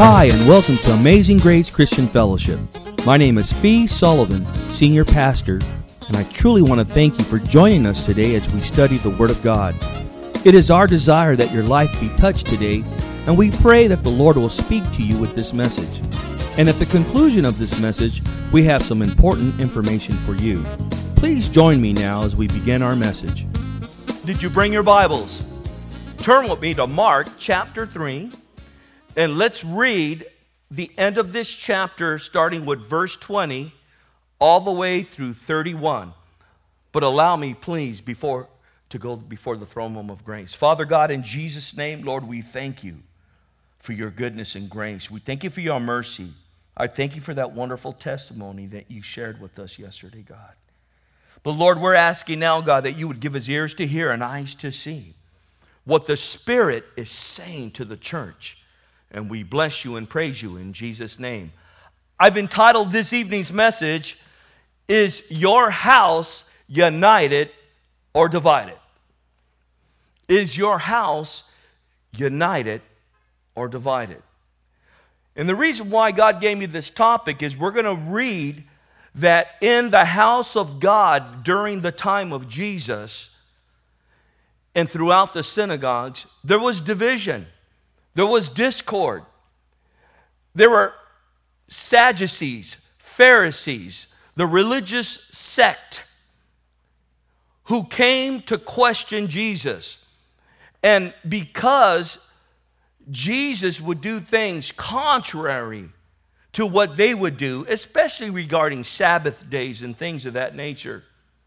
Hi, and welcome to Amazing Grace Christian Fellowship. My name is Fee Sullivan, Senior Pastor, and I truly want to thank you for joining us today as we study the Word of God. It is our desire that your life be touched today, and we pray that the Lord will speak to you with this message. And at the conclusion of this message, we have some important information for you. Please join me now as we begin our message. Did you bring your Bibles? Turn with me to Mark chapter 3. And let's read the end of this chapter, starting with verse 20, all the way through 31. But allow me, please, to go before the throne room of grace. Father God, in Jesus' name, Lord, we thank you for your goodness and grace. We thank you for your mercy. I thank you for that wonderful testimony that you shared with us yesterday, God. But Lord, we're asking now, God, that you would give us ears to hear and eyes to see what the Spirit is saying to the church. And we bless you and praise you in Jesus' name. I've entitled this evening's message, Is Your House United or Divided? Is your house united or divided? And the reason why God gave me this topic is we're going to read that in the house of God during the time of Jesus and throughout the synagogues, there was division. There was discord. There were Sadducees, Pharisees, the religious sect who came to question Jesus. And because Jesus would do things contrary to what they would do, especially regarding Sabbath days and things of that nature,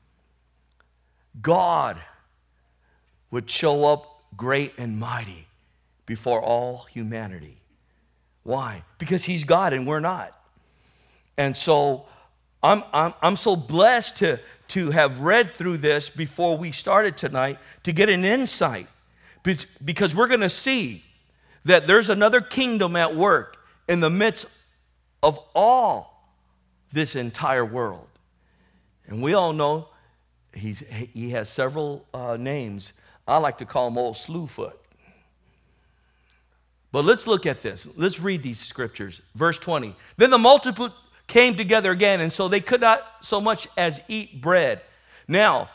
God would show up great and mighty before all humanity. Why? Because he's God and we're not. And so I'm so blessed to have read through this before we started tonight to get an insight, because we're going to see that there's another kingdom at work in the midst of all this entire world. And we all know he has several names. I like to call him Old Slewfoot. But let's look at this. Let's read these scriptures. Verse 20. Then the multitude came together again, and so they could not so much as eat bread. Now,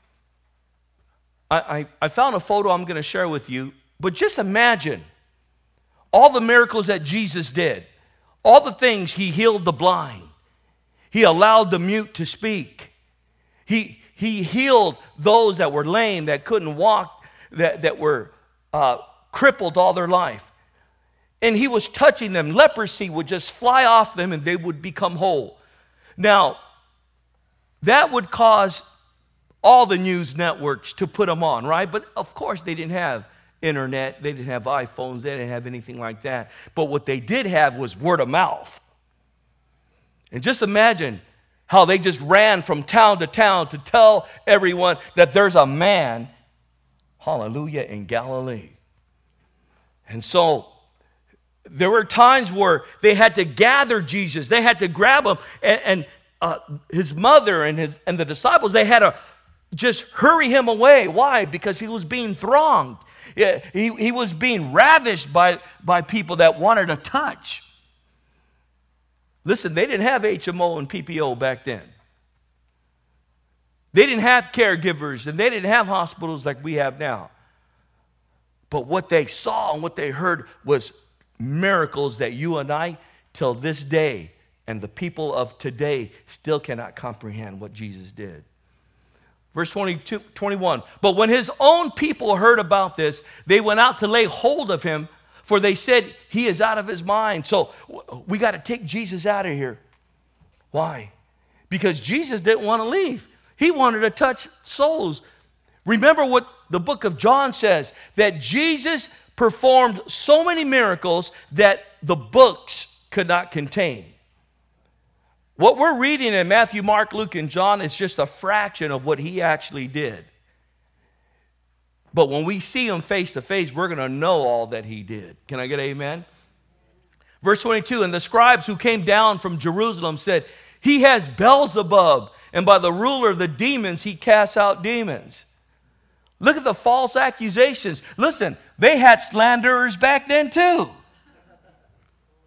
I found a photo I'm going to share with you, but just imagine all the miracles that Jesus did, all the things he healed the blind. He allowed the mute to speak. He healed those that were lame, that couldn't walk, that were crippled all their life. And he was touching them. Leprosy would just fly off them and they would become whole. Now, that would cause all the news networks to put them on, right? But of course they didn't have internet. They didn't have iPhones. They didn't have anything like that. But what they did have was word of mouth. And just imagine how they just ran from town to town to tell everyone that there's a man, hallelujah, in Galilee. And so there were times where they had to gather Jesus. They had to grab him, and his mother and the disciples, they had to just hurry him away. Why? Because he was being thronged. He was being ravished by people that wanted to touch. Listen, they didn't have HMO and PPO back then. They didn't have caregivers, and they didn't have hospitals like we have now. But what they saw and what they heard was miracles that you and I, till this day, and the people of today still cannot comprehend what Jesus did. Verse 21, but when his own people heard about this, they went out to lay hold of him, for they said, he is out of his mind. So we got to take Jesus out of here. Why? Because Jesus didn't want to leave. He wanted to touch souls. Remember what the book of John says, that Jesus performed so many miracles that the books could not contain. What we're reading in Matthew, Mark, Luke, and John is just a fraction of what he actually did. But when we see him face to face, we're going to know all that he did. Can I get amen? Verse 22, and the scribes who came down from Jerusalem said, he has Beelzebub, and by the ruler of the demons he casts out demons. Look at the false accusations. Listen, they had slanderers back then too.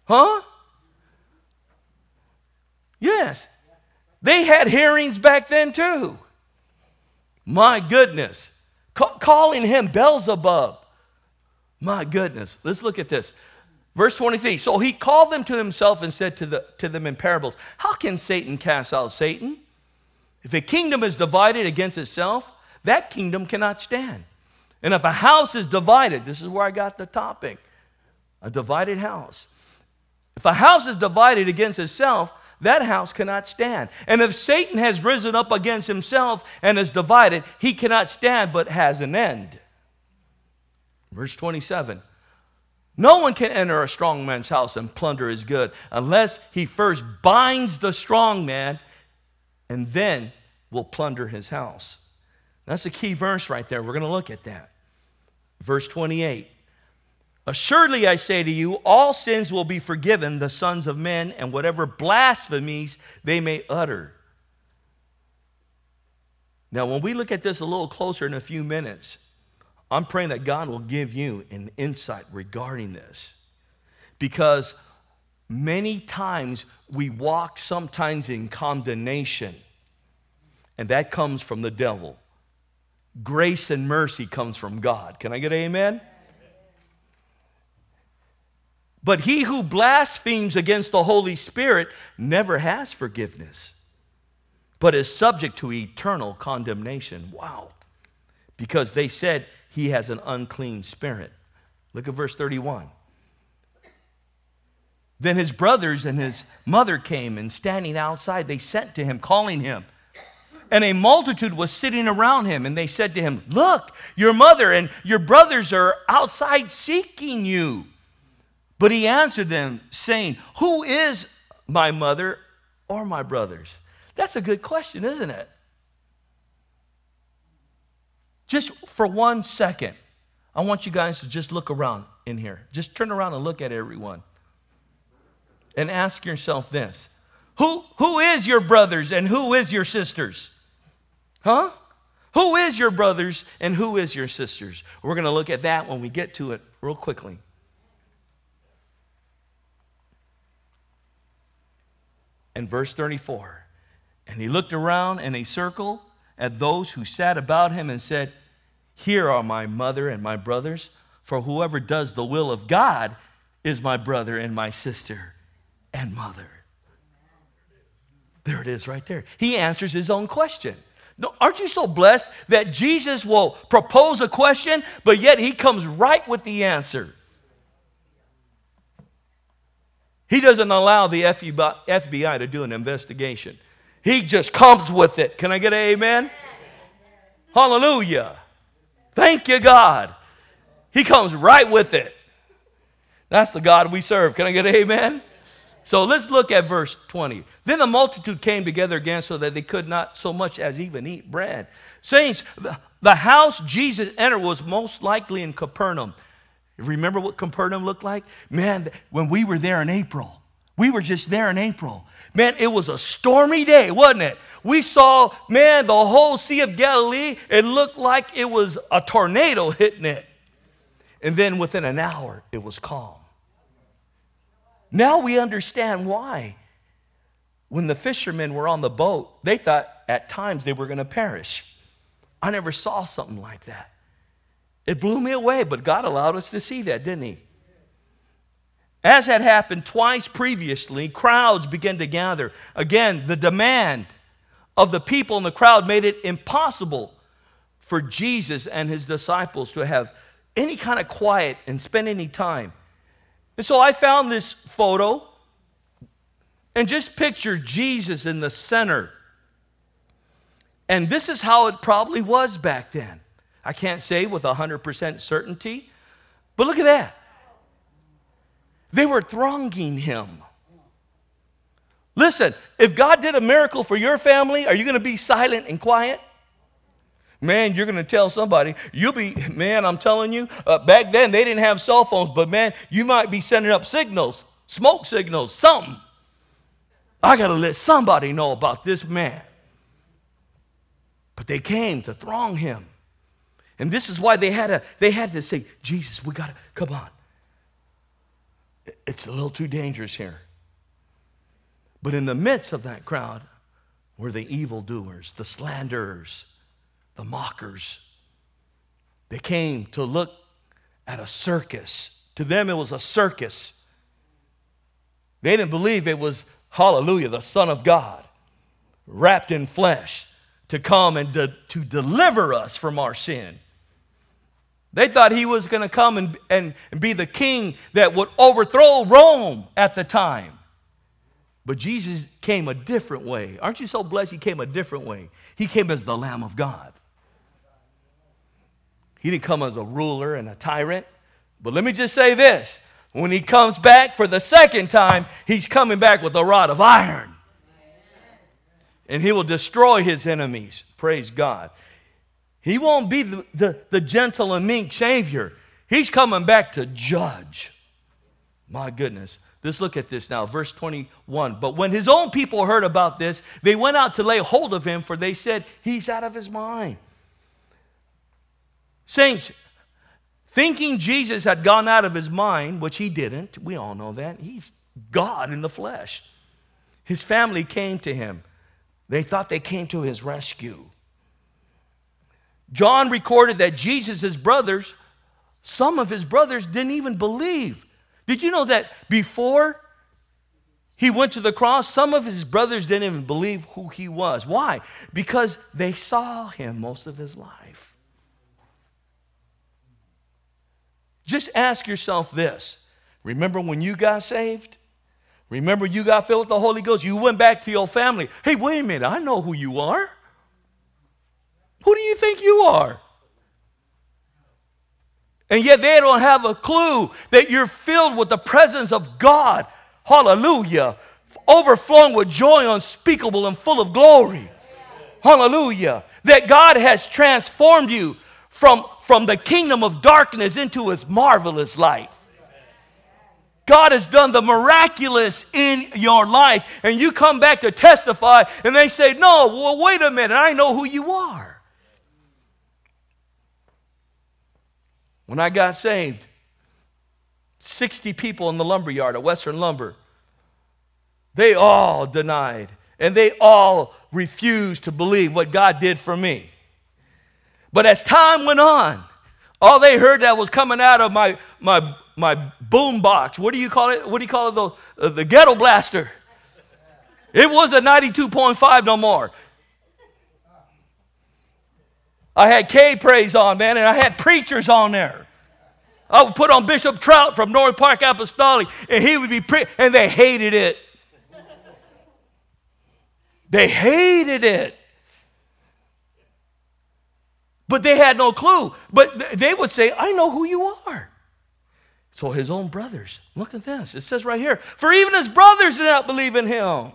Huh? Yes. They had hearings back then too. My goodness. Calling him Beelzebub. My goodness. Let's look at this. Verse 23. So he called them to himself and said to them in parables, how can Satan cast out Satan? If a kingdom is divided against itself, that kingdom cannot stand. And if a house is divided, this is where I got the topic, a divided house. If a house is divided against itself, that house cannot stand. And if Satan has risen up against himself and is divided, he cannot stand but has an end. Verse 27. No one can enter a strong man's house and plunder his good unless he first binds the strong man and then will plunder his house. That's a key verse right there. We're going to look at that. Verse 28. Assuredly, I say to you, all sins will be forgiven the sons of men and whatever blasphemies they may utter. Now, when we look at this a little closer in a few minutes, I'm praying that God will give you an insight regarding this. Because many times we walk sometimes in condemnation, and that comes from the devil. Grace and mercy comes from God. Can I get an amen? But he who blasphemes against the Holy Spirit never has forgiveness, but is subject to eternal condemnation. Wow. Because they said he has an unclean spirit. Look at verse 31. Then his brothers and his mother came, and standing outside, they sent to him, calling him. And a multitude was sitting around him, and they said to him, look, your mother and your brothers are outside seeking you. But he answered them, saying, who is my mother or my brothers? That's a good question, isn't it? Just for 1 second, I want you guys to just look around in here. Just turn around and look at everyone. And ask yourself this. Who is your brothers and who is your sisters? Huh? Who is your brothers and who is your sisters? We're going to look at that when we get to it real quickly. And verse 34, and he looked around in a circle at those who sat about him and said, here are my mother and my brothers, for whoever does the will of God is my brother and my sister and mother. There it is right there. He answers his own question. No, aren't you so blessed that Jesus will propose a question, but yet he comes right with the answer? He doesn't allow the FBI to do an investigation. He just comes with it. Can I get an amen? Hallelujah. Thank you, God. He comes right with it. That's the God we serve. Can I get an amen? So let's look at verse 20. Then the multitude came together again so that they could not so much as even eat bread. Saints, the house Jesus entered was most likely in Capernaum. Remember what Capernaum looked like? Man, when we were there in April, we were just there in April. Man, it was a stormy day, wasn't it? We saw, man, the whole Sea of Galilee. It looked like it was a tornado hitting it. And then within an hour, it was calm. Now we understand why. When the fishermen were on the boat, they thought at times they were going to perish. I never saw something like that. It blew me away, but God allowed us to see that, didn't he? As had happened twice previously, crowds began to gather. Again, the demand of the people in the crowd made it impossible for Jesus and his disciples to have any kind of quiet and spend any time. And so I found this photo and just picture Jesus in the center. And this is how it probably was back then. I can't say with 100% certainty, but look at that. They were thronging him. Listen, if God did a miracle for your family, are you going to be silent and quiet? Man, you're going to tell somebody. Man, I'm telling you, back then they didn't have cell phones, but man, you might be sending up signals, smoke signals, something. I got to let somebody know about this man. But they came to throng him. And this is why they had to say, Jesus, we got to, come on. It's a little too dangerous here. But in the midst of that crowd were the evildoers, the slanderers, the mockers. They came to look at a circus. To them, it was a circus. They didn't believe it was, hallelujah, the Son of God, wrapped in flesh, to come and to deliver us from our sin. They thought he was going to come and be the king that would overthrow Rome at the time. But Jesus came a different way. Aren't you so blessed he came a different way? He came as the Lamb of God. He didn't come as a ruler and a tyrant. But let me just say this. When he comes back for the second time, he's coming back with a rod of iron. And he will destroy his enemies. Praise God. He won't be the gentle and meek Savior. He's coming back to judge. My goodness. Let's look at this now, verse 21. But when his own people heard about this, they went out to lay hold of him, for they said, he's out of his mind. Saints, thinking Jesus had gone out of his mind, which he didn't, we all know that. He's God in the flesh. His family came to him. They thought they came to his rescue. John recorded that Jesus' brothers, some of his brothers didn't even believe. Did you know that before he went to the cross, some of his brothers didn't even believe who he was? Why? Because they saw him most of his life. Just ask yourself this. Remember when you got saved? Remember you got filled with the Holy Ghost? You went back to your family. Hey, wait a minute. I know who you are. Who do you think you are? And yet they don't have a clue that you're filled with the presence of God. Hallelujah. Overflowing with joy unspeakable and full of glory. Hallelujah. That God has transformed you from the kingdom of darkness into his marvelous light. God has done the miraculous in your life, and you come back to testify, and they say, no, well, wait a minute, I know who you are. When I got saved, 60 people in the lumber yard at Western Lumber, they all denied, and they all refused to believe what God did for me. But as time went on, all they heard that was coming out of my boom box. What do you call it? What do you call it? The ghetto blaster. It was a 92.5 no more. I had K-Praise on, man, and I had preachers on there. I would put on Bishop Trout from North Park Apostolic, and he would be and they hated it. They hated it. But they had no clue. But they would say, I know who you are. So his own brothers, look at this. It says right here, for even his brothers did not believe in him.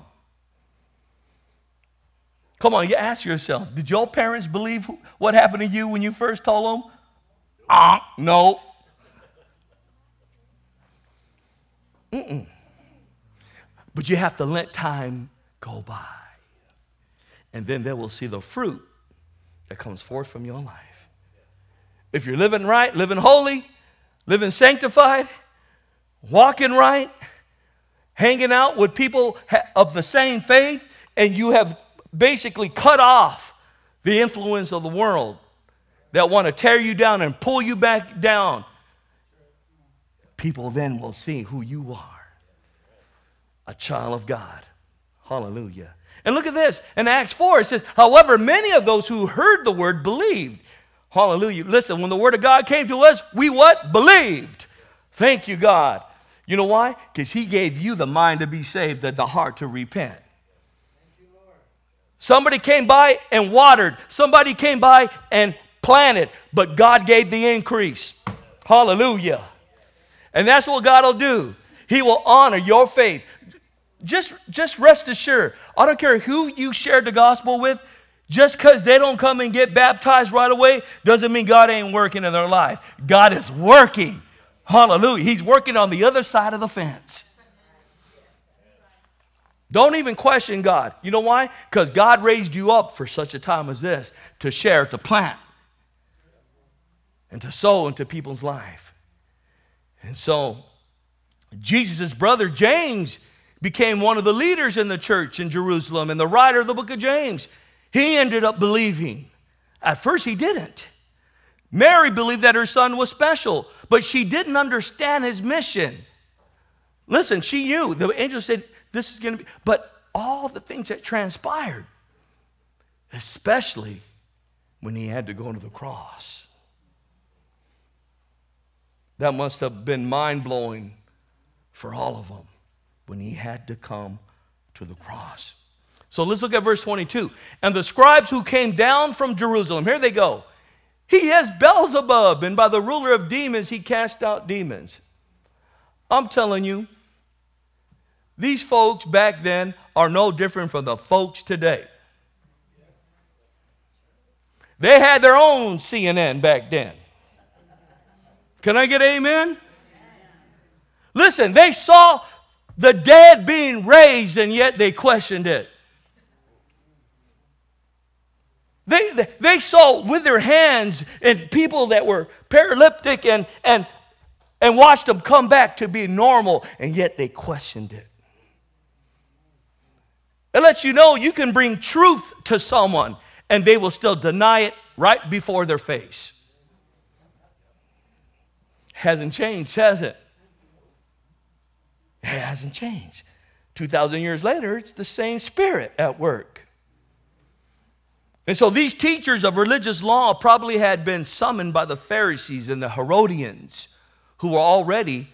Come on, you ask yourself, did your parents believe what happened to you when you first told them? No. But you have to let time go by. And then they will see the fruit that comes forth from your life. If you're living right, living holy, living sanctified, walking right, hanging out with people of the same faith, and you have basically cut off the influence of the world that want to tear you down and pull you back down, people then will see who you are, a child of God. Hallelujah. And look at this. In Acts 4, it says, however, many of those who heard the word believed. Hallelujah. Listen, when the word of God came to us, we what? Believed. Thank you, God. You know why? Because he gave you the mind to be saved and the heart to repent. Somebody came by and watered. Somebody came by and planted. But God gave the increase. Hallelujah. And that's what God will do. He will honor your faith. Just rest assured. I don't care who you shared the gospel with. Just because they don't come and get baptized right away doesn't mean God ain't working in their life. God is working. Hallelujah. He's working on the other side of the fence. Don't even question God. You know why? Because God raised you up for such a time as this to share, to plant, and to sow into people's life. And so Jesus' brother James became one of the leaders in the church in Jerusalem, and the writer of the book of James, he ended up believing. At first he didn't. Mary believed that her son was special, but she didn't understand his mission. Listen, she knew. The angel said, this is going to be, but all the things that transpired, especially when he had to go to the cross. That must have been mind-blowing for all of them when he had to come to the cross. So let's look at verse 22. And the scribes who came down from Jerusalem, here they go. He has Beelzebub, and by the ruler of demons he cast out demons. I'm telling you, these folks back then are no different from the folks today. They had their own CNN back then. Can I get amen? Listen, they saw the dead being raised, and yet they questioned it. They saw with their hands and people that were paralytic and watched them come back to be normal, and yet they questioned it. It lets you know you can bring truth to someone and they will still deny it right before their face. Hasn't changed, has it? It hasn't changed. 2,000 years later, it's the same spirit at work. And so these teachers of religious law probably had been summoned by the Pharisees and the Herodians, who were already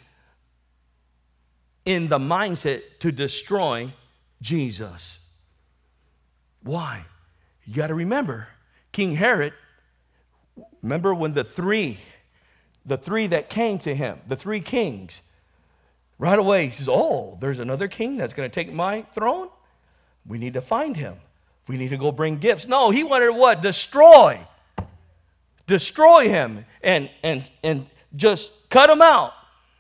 in the mindset to destroy Jesus. Why? You got to remember, King Herod, remember when the three that came to him, the three kings, right away he says, oh, there's another king that's going to take my throne? We need to find him. We need to go bring gifts. No, he wanted to what? Destroy him and just cut him out.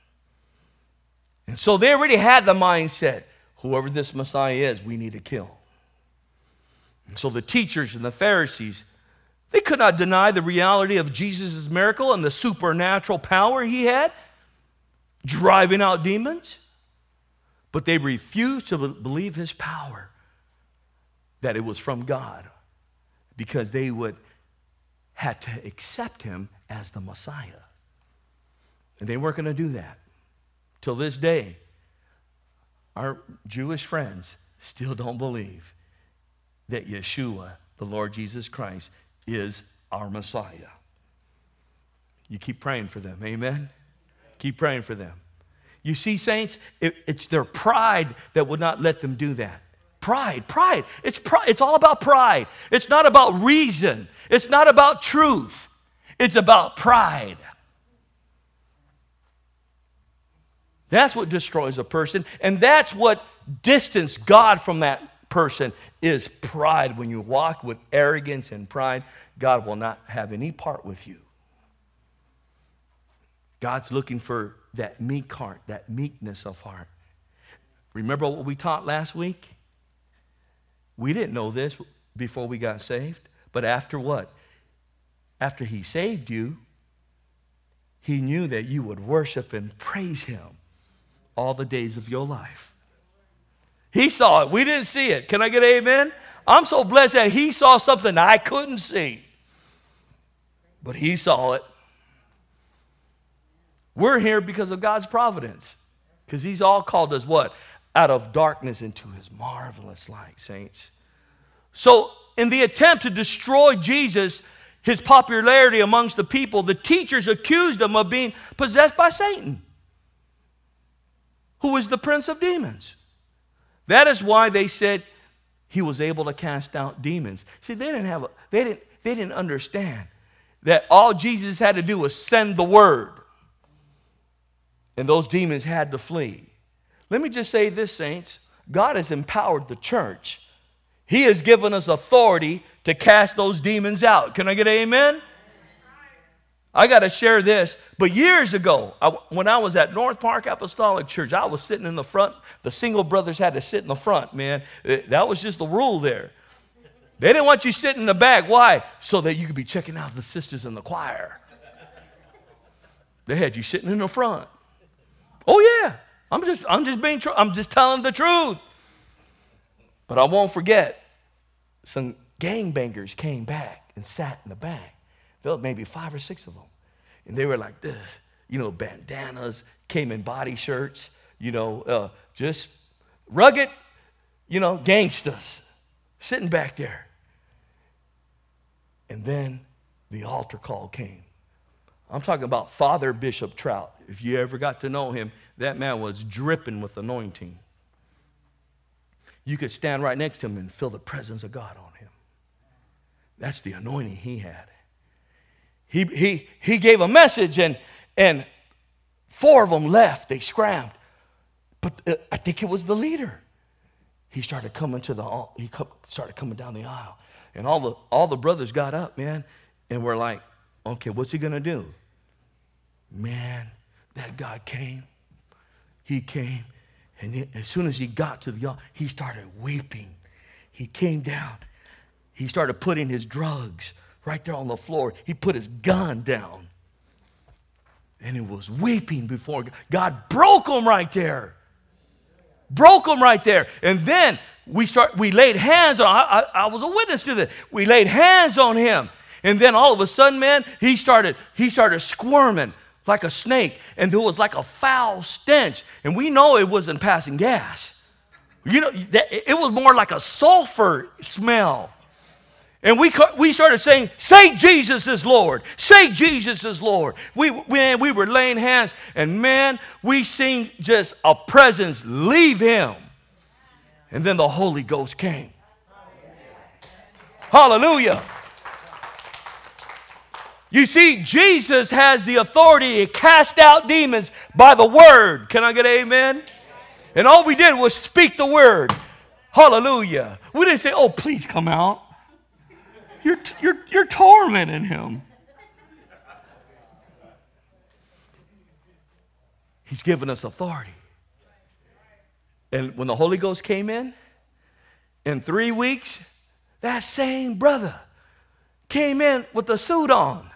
And so they already had the mindset, whoever this Messiah is, we need to kill. And so the teachers and the Pharisees, they could not deny the reality of Jesus' miracle and the supernatural power he had, driving out demons. But they refused to believe his power, that it was from God, because they would have to accept him as the Messiah. And they weren't going to do that. Till this day, our Jewish friends still don't believe that Yeshua, the Lord Jesus Christ, is our Messiah. You keep praying for them, amen? Keep praying for them. You see, saints, it's their pride that would not let them do that. Pride. It's all about pride. It's not about reason. It's not about truth. It's about pride. That's what destroys a person, and that's what distances God from that person is pride. When you walk with arrogance and pride, God will not have any part with you. God's looking for that meek heart, that meekness of heart. Remember what we taught last week? We didn't know this before we got saved, but after what? After he saved you, he knew that you would worship and praise him all the days of your life. He saw it. We didn't see it. Can I get an amen? I'm so blessed that he saw something I couldn't see. But he saw it. We're here because of God's providence. Because he's all called us what? Out of darkness into his marvelous light, saints. So in the attempt to destroy Jesus, his popularity amongst the people, the teachers accused him of being possessed by Satan, who is the prince of demons. That is why they said he was able to cast out demons. See, they didn't understand that all Jesus had to do was send the word, and those demons had to flee. Let me just say this, saints. God has empowered the church. He has given us authority to cast those demons out. Can I get an amen? I got to share this. But years ago, when I was at North Park Apostolic Church, I was sitting in the front. The single brothers had to sit in the front, man. That was just the rule there. They didn't want you sitting in the back. Why? So that you could be checking out the sisters in the choir. They had you sitting in the front. Oh, yeah. I'm just being true. I'm just telling the truth. But I won't forget, some gangbangers came back and sat in the back. There was maybe 5 or 6 of them. And they were like this, bandanas, came in body shirts, just rugged, gangsters sitting back there. And then the altar call came. I'm talking about Father Bishop Trout. If you ever got to know him, that man was dripping with anointing. You could stand right next to him and feel the presence of God on him. That's the anointing he had. He gave a message, and 4 of them left. They scrambled. But I think it was the leader. He started coming down the aisle. And all the brothers got up, man, and were like, okay, what's he going to do? Man, that guy came. He came, and as soon as he got to the altar, he started weeping. He came down. He started putting his drugs right there on the floor. He put his gun down. And he was weeping before God. God broke him right there. Broke him right there. And then we laid hands on, I was a witness to this. We laid hands on him. And then all of a sudden, man, he started squirming like a snake. And there was like a foul stench. And we know it wasn't passing gas. It was more like a sulfur smell. And we started saying, say Jesus is Lord. Say Jesus is Lord. We were laying hands, and man, we seen just a presence leave him. And then the Holy Ghost came. Hallelujah. You see, Jesus has the authority to cast out demons by the word. Can I get an amen? And all we did was speak the word. Hallelujah. We didn't say, oh, please come out. You're tormenting him. He's given us authority. And when the Holy Ghost came in 3 weeks, that same brother came in with a suit on.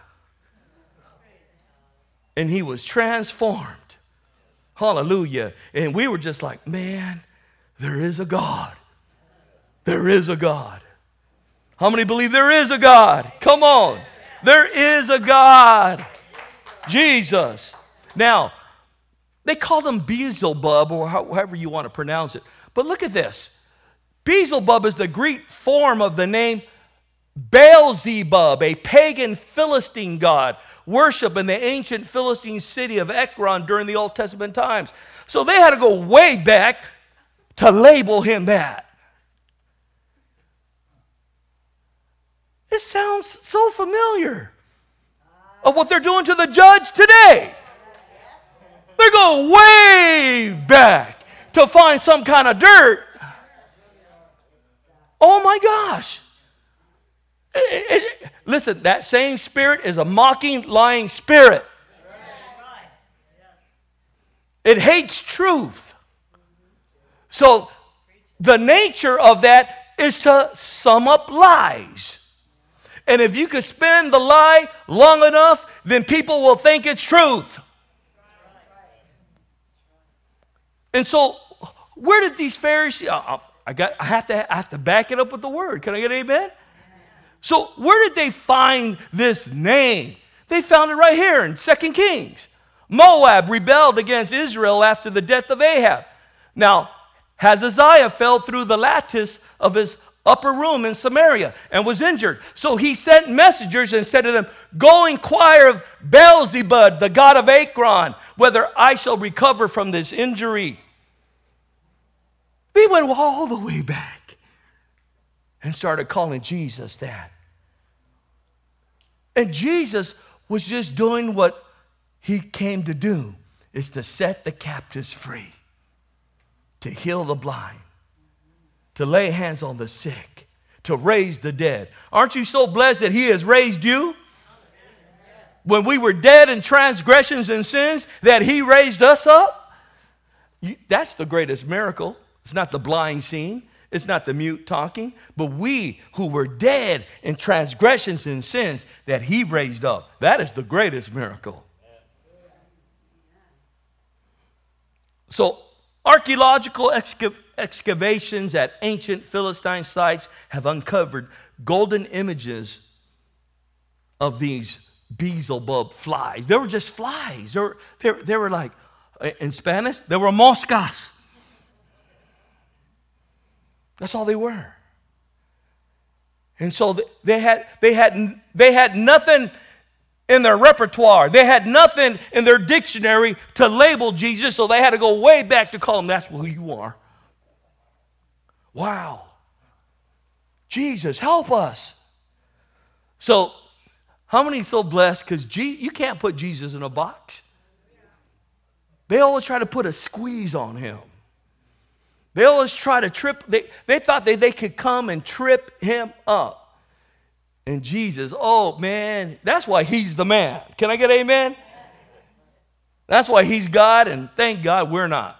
And he was transformed. Hallelujah. And we were just like, man, there is a God. There is a God. How many believe there is a God? Come on. There is a God. Jesus. Now, they called him Beelzebub, or however you want to pronounce it. But look at this. Beelzebub is the Greek form of the name Beelzebub, a pagan Philistine god, worshipped in the ancient Philistine city of Ekron during the Old Testament times. So they had to go way back to label him that. It sounds so familiar of what they're doing to the judge today. They're going way back to find some kind of dirt. Oh my gosh. Listen, that same spirit is a mocking, lying spirit. It hates truth. So the nature of that is to sum up lies. And if you can spin the lie long enough, then people will think it's truth. And so, where did these Pharisees? I have to back it up with the word. Can I get an amen? So, where did they find this name? They found it right here in 2 Kings. Moab rebelled against Israel after the death of Ahab. Now, Hazaziah fell through the lattice of his upper room in Samaria and was injured. So he sent messengers and said to them, go inquire of Beelzebub, the god of Ekron, whether I shall recover from this injury. They went all the way back and started calling Jesus that. And Jesus was just doing what he came to do, is to set the captives free, to heal the blind, to lay hands on the sick, to raise the dead. Aren't you so blessed that he has raised you? When we were dead in transgressions and sins, that he raised us up? That's the greatest miracle. It's not the blind seeing. It's not the mute talking. But we who were dead in transgressions and sins, that he raised up. That is the greatest miracle. So archaeological excavations at ancient Philistine sites have uncovered golden images of these Beelzebub flies. They were just flies. They were like, in Spanish, they were moscas. That's all they were. And so they had nothing in their repertoire. They had nothing in their dictionary to label Jesus, so they had to go way back to call him, that's who you are. Wow. Jesus, help us. So, how many are so blessed? Because you can't put Jesus in a box. They always try to put a squeeze on him. They always try to trip. They thought they could come and trip him up. And Jesus, oh man, that's why he's the man. Can I get amen? That's why he's God, and thank God we're not.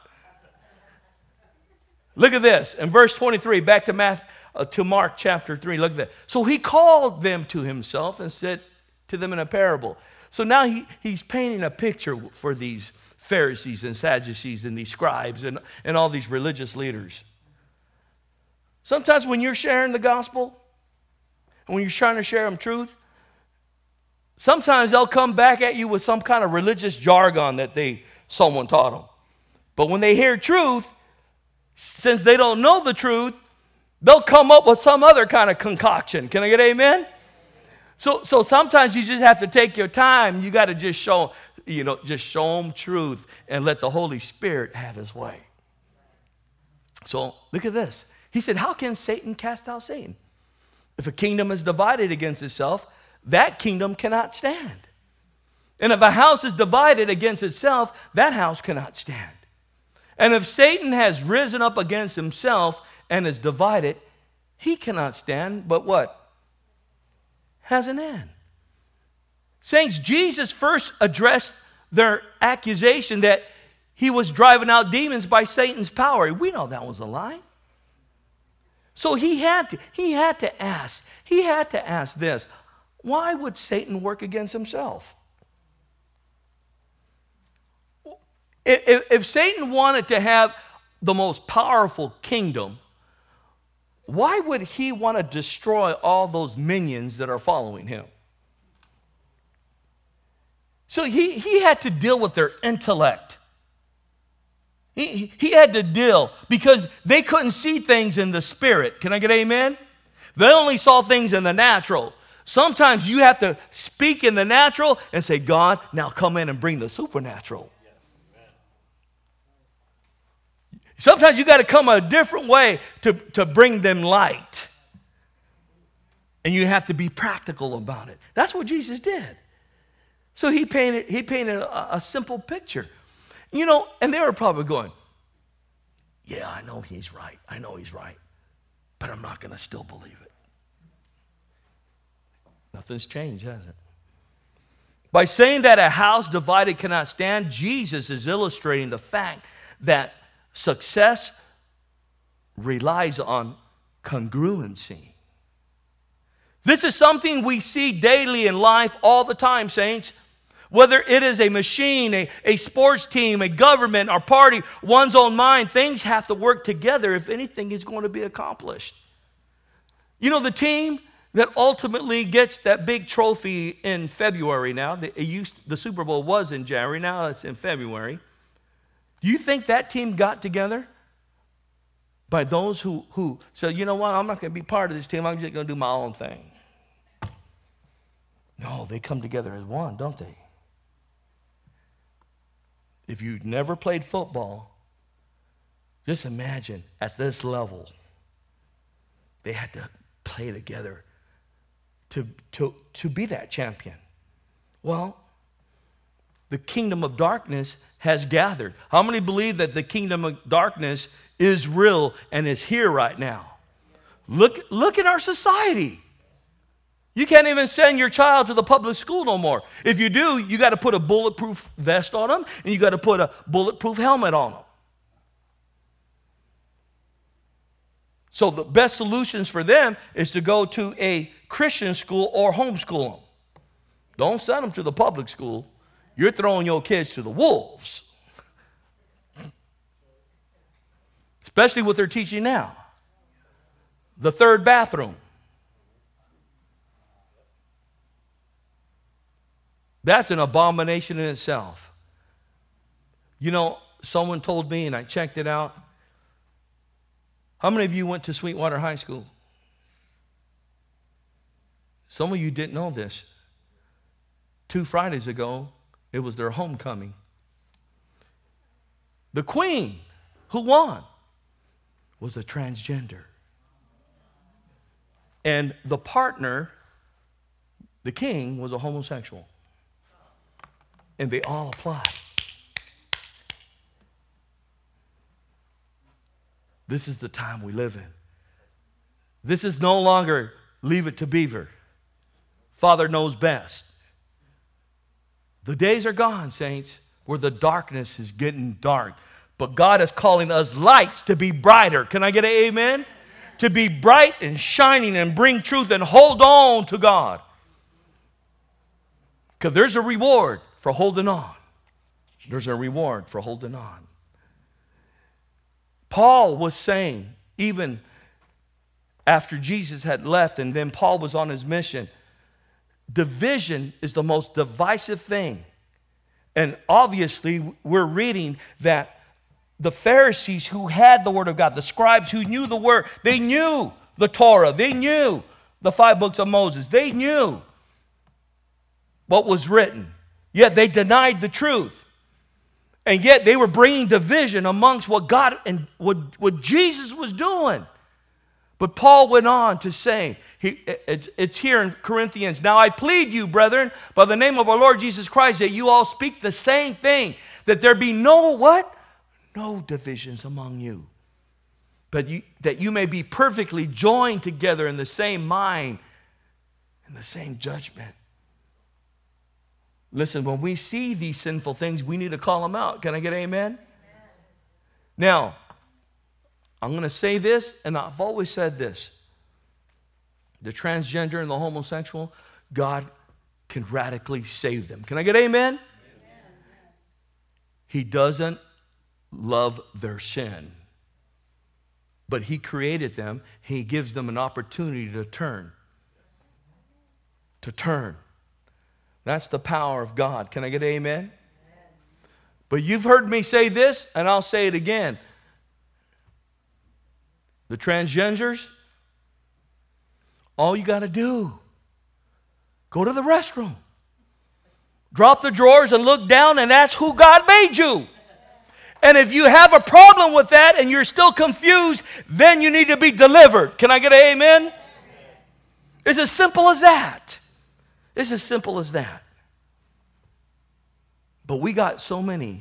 Look at this. In verse 23, back to Mark chapter 3, look at that. So he called them to himself and said to them in a parable. So now he's painting a picture for these Pharisees and Sadducees and these scribes and all these religious leaders. Sometimes when you're sharing the gospel, and when you're trying to share them truth, sometimes they'll come back at you with some kind of religious jargon that someone taught them. But when they hear truth, since they don't know the truth, they'll come up with some other kind of concoction. Can I get amen? So sometimes you just have to take your time. You got to just show them truth and let the Holy Spirit have his way. So look at this. He said, how can Satan cast out Satan? If a kingdom is divided against itself, that kingdom cannot stand. And if a house is divided against itself, that house cannot stand. And if Satan has risen up against himself and is divided, he cannot stand, but what? Has an end. Saints, Jesus first addressed their accusation that he was driving out demons by Satan's power. We know that was a lie. So he had to ask this: why would Satan work against himself? If Satan wanted to have the most powerful kingdom, why would he want to destroy all those minions that are following him? So he had to deal with their intellect. He had to deal because they couldn't see things in the spirit. Can I get amen? They only saw things in the natural. Sometimes you have to speak in the natural and say, God, now come in and bring the supernatural. Sometimes you got to come a different way to bring them light. And you have to be practical about it. That's what Jesus did. So he painted a simple picture. And they were probably going, yeah, I know he's right. But I'm not going to still believe it. Nothing's changed, has it? By saying that a house divided cannot stand, Jesus is illustrating the fact that success relies on congruency. This is something we see daily in life all the time, saints. Whether it is a machine, a sports team, a government, or party, one's own mind, things have to work together if anything is going to be accomplished. The team that ultimately gets that big trophy in February now, the Super Bowl was in January, now it's in February. Do you think that team got together by those who said, you know what, I'm not going to be part of this team, I'm just going to do my own thing? No, they come together as one, don't they? If you never played football, just imagine at this level, they had to play together to be that champion. Well, the kingdom of darkness has gathered. How many believe that the kingdom of darkness is real and is here right now? Look at our society. You can't even send your child to the public school no more. If you do, you got to put a bulletproof vest on them, and you got to put a bulletproof helmet on them. So the best solutions for them is to go to a Christian school or homeschool them. Don't send them to the public school. You're throwing your kids to the wolves. Especially what they're teaching now. The third bathroom. That's an abomination in itself. You know, someone told me, and I checked it out. How many of you went to Sweetwater High School? Some of you didn't know this. 2 Fridays ago, it was their homecoming. The queen who won was a transgender. And the partner, the king, was a homosexual. And they all applaud. This is the time we live in. This is no longer leave it to Beaver. Father knows best. The days are gone, saints, where the darkness is getting dark. But God is calling us lights to be brighter. Can I get an amen? To be bright and shining and bring truth and hold on to God. Because there's a reward for holding on. There's a reward for holding on. Paul was saying, even after Jesus had left and then Paul was on his mission, division is the most divisive thing. And obviously, we're reading that the Pharisees who had the Word of God, the scribes who knew the Word, they knew the Torah, they knew the 5 books of Moses, they knew what was written, yet they denied the truth. And yet they were bringing division amongst what God and what Jesus was doing. But Paul went on to say, it's here in Corinthians, now I plead you, brethren, by the name of our Lord Jesus Christ, that you all speak the same thing, that there be no what? No divisions among you. But that you may be perfectly joined together in the same mind and the same judgment. Listen, when we see these sinful things, we need to call them out. Can I get amen? Now, I'm going to say this, and I've always said this. The transgender and the homosexual, God can radically save them. Can I get amen? He doesn't love their sin. But He created them. He gives them an opportunity to turn. To turn. That's the power of God. Can I get amen? But you've heard me say this, and I'll say it again. The transgenders, all you got to do, go to the restroom. Drop the drawers and look down, and that's who God made you. And if you have a problem with that and you're still confused, then you need to be delivered. Can I get an amen? It's as simple as that. It's as simple as that. But we got so many,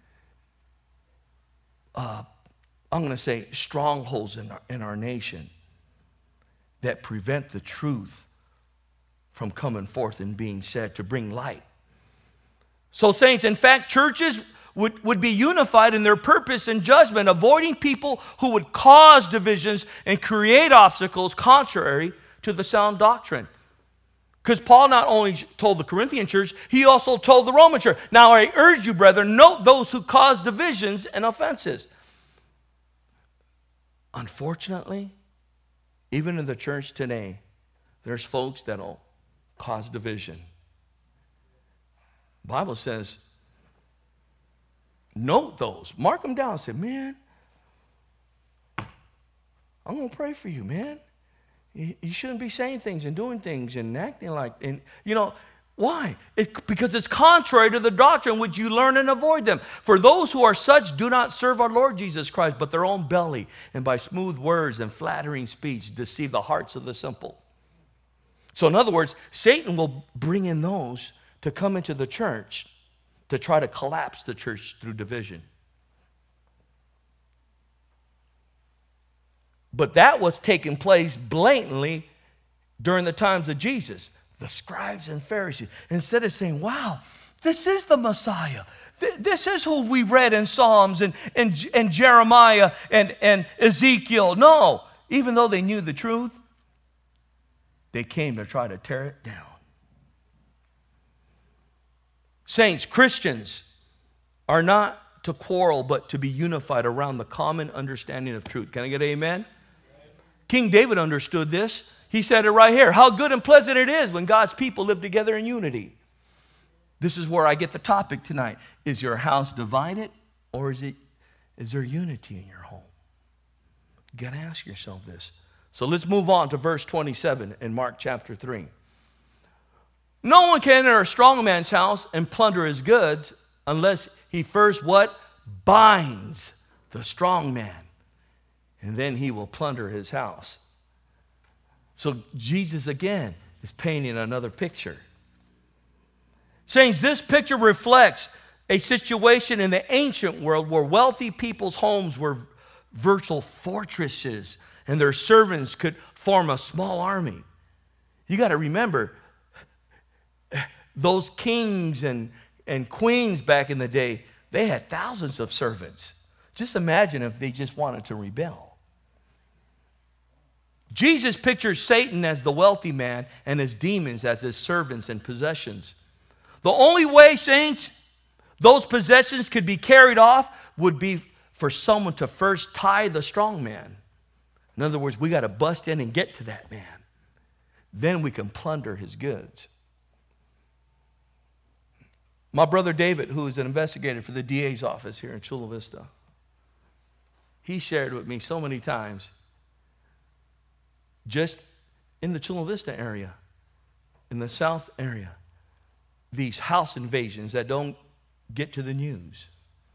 I'm going to say, strongholds in our nation that prevent the truth from coming forth and being said to bring light. So, saints, in fact, churches would be unified in their purpose and judgment, avoiding people who would cause divisions and create obstacles contrary to the sound doctrine. Because Paul not only told the Corinthian church, he also told the Roman church. Now I urge you, brethren, note those who cause divisions and offenses. Unfortunately, even in the church today, there's folks that'll cause division. The Bible says, note those. Mark them down and say, man, I'm going to pray for you, man. You shouldn't be saying things and doing things and acting like, and you know, why? Because it's contrary to the doctrine which you learn and avoid them. For those who are such do not serve our Lord Jesus Christ, but their own belly, and by smooth words and flattering speech deceive the hearts of the simple. So in other words, Satan will bring in those to come into the church to try to collapse the church through division. But that was taking place blatantly during the times of Jesus. The scribes and Pharisees, instead of saying, wow, this is the Messiah. This is who we read in Psalms and Jeremiah and Ezekiel. No, even though they knew the truth, they came to try to tear it down. Saints, Christians are not to quarrel, but to be unified around the common understanding of truth. Can I get an amen? King David understood this. He said it right here. How good and pleasant it is when God's people live together in unity. This is where I get the topic tonight. Is your house divided, or is there unity in your home? You got to ask yourself this. So let's move on to verse 27 in Mark chapter 3. No one can enter a strong man's house and plunder his goods unless he first what? Binds the strong man. And then he will plunder his house. So Jesus again is painting another picture. Saints, this picture reflects a situation in the ancient world where wealthy people's homes were virtual fortresses and their servants could form a small army. You got to remember, those kings and queens back in the day, they had thousands of servants. Just imagine if they just wanted to rebel. Jesus pictures Satan as the wealthy man and his demons as his servants and possessions. The only way, saints, those possessions could be carried off would be for someone to first tie the strong man. In other words, we got to bust in and get to that man. Then we can plunder his goods. My brother David, who is an investigator for the DA's office here in Chula Vista, he shared with me so many times, just in the Chula Vista area, in the south area, these house invasions that don't get to the news.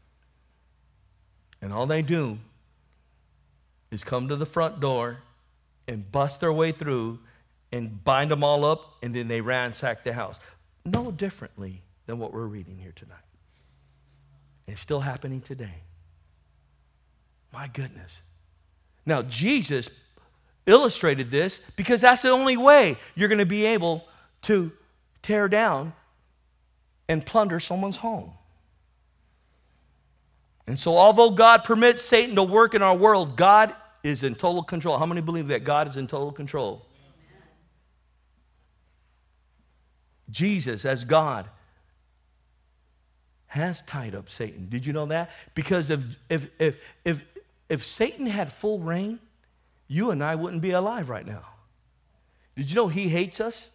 And all they do is come to the front door and bust their way through and bind them all up, and then they ransack the house. No differently than what we're reading here tonight. It's still happening today. My goodness. Now, Jesus illustrated this because that's the only way you're going to be able to tear down and plunder someone's home. And so although God permits Satan to work in our world, God is in total control. How many believe that God is in total control? Jesus, as God, has tied up Satan. Did you know that? Because if Satan had full reign, you and I wouldn't be alive right now. Did you know he hates us?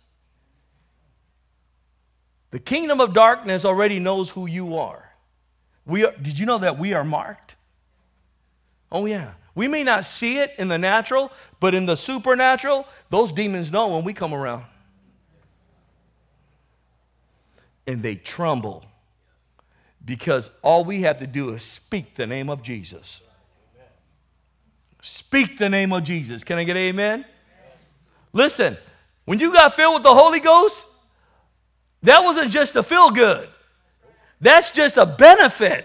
The kingdom of darkness already knows who you are. Did you know that we are marked? Oh yeah. We may not see it in the natural, but in the supernatural, those demons know when we come around. And they tremble because all we have to do is speak the name of Jesus. Speak the name of Jesus. Can I get an amen? Listen, when you got filled with the Holy Ghost, that wasn't just a feel good. That's just a benefit.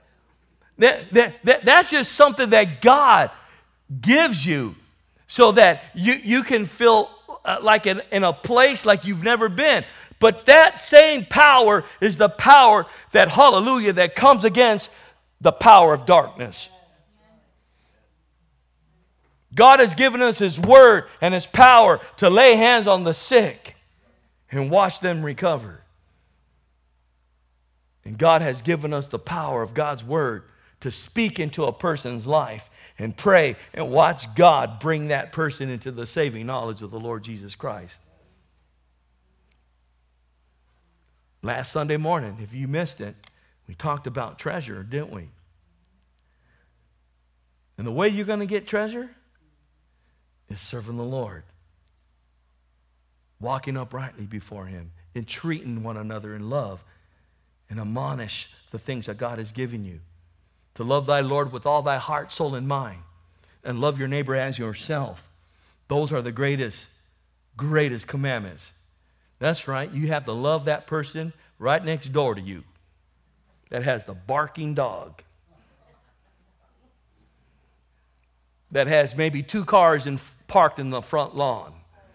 That's just something that God gives you so that you can feel like in a place like you've never been. But that same power is the power that, hallelujah, that comes against the power of darkness. God has given us His word and His power to lay hands on the sick and watch them recover. And God has given us the power of God's word to speak into a person's life and pray and watch God bring that person into the saving knowledge of the Lord Jesus Christ. Last Sunday morning, if you missed it, we talked about treasure, didn't we? And the way you're going to get treasure is serving the Lord, walking uprightly before Him, entreating one another in love, and admonish the things that God has given you. To love thy Lord with all thy heart, soul, and mind, and love your neighbor as yourself. Those are the greatest commandments. That's right. You have to love that person right next door to you that has the barking dog, that has maybe 2 cars parked in the front lawn.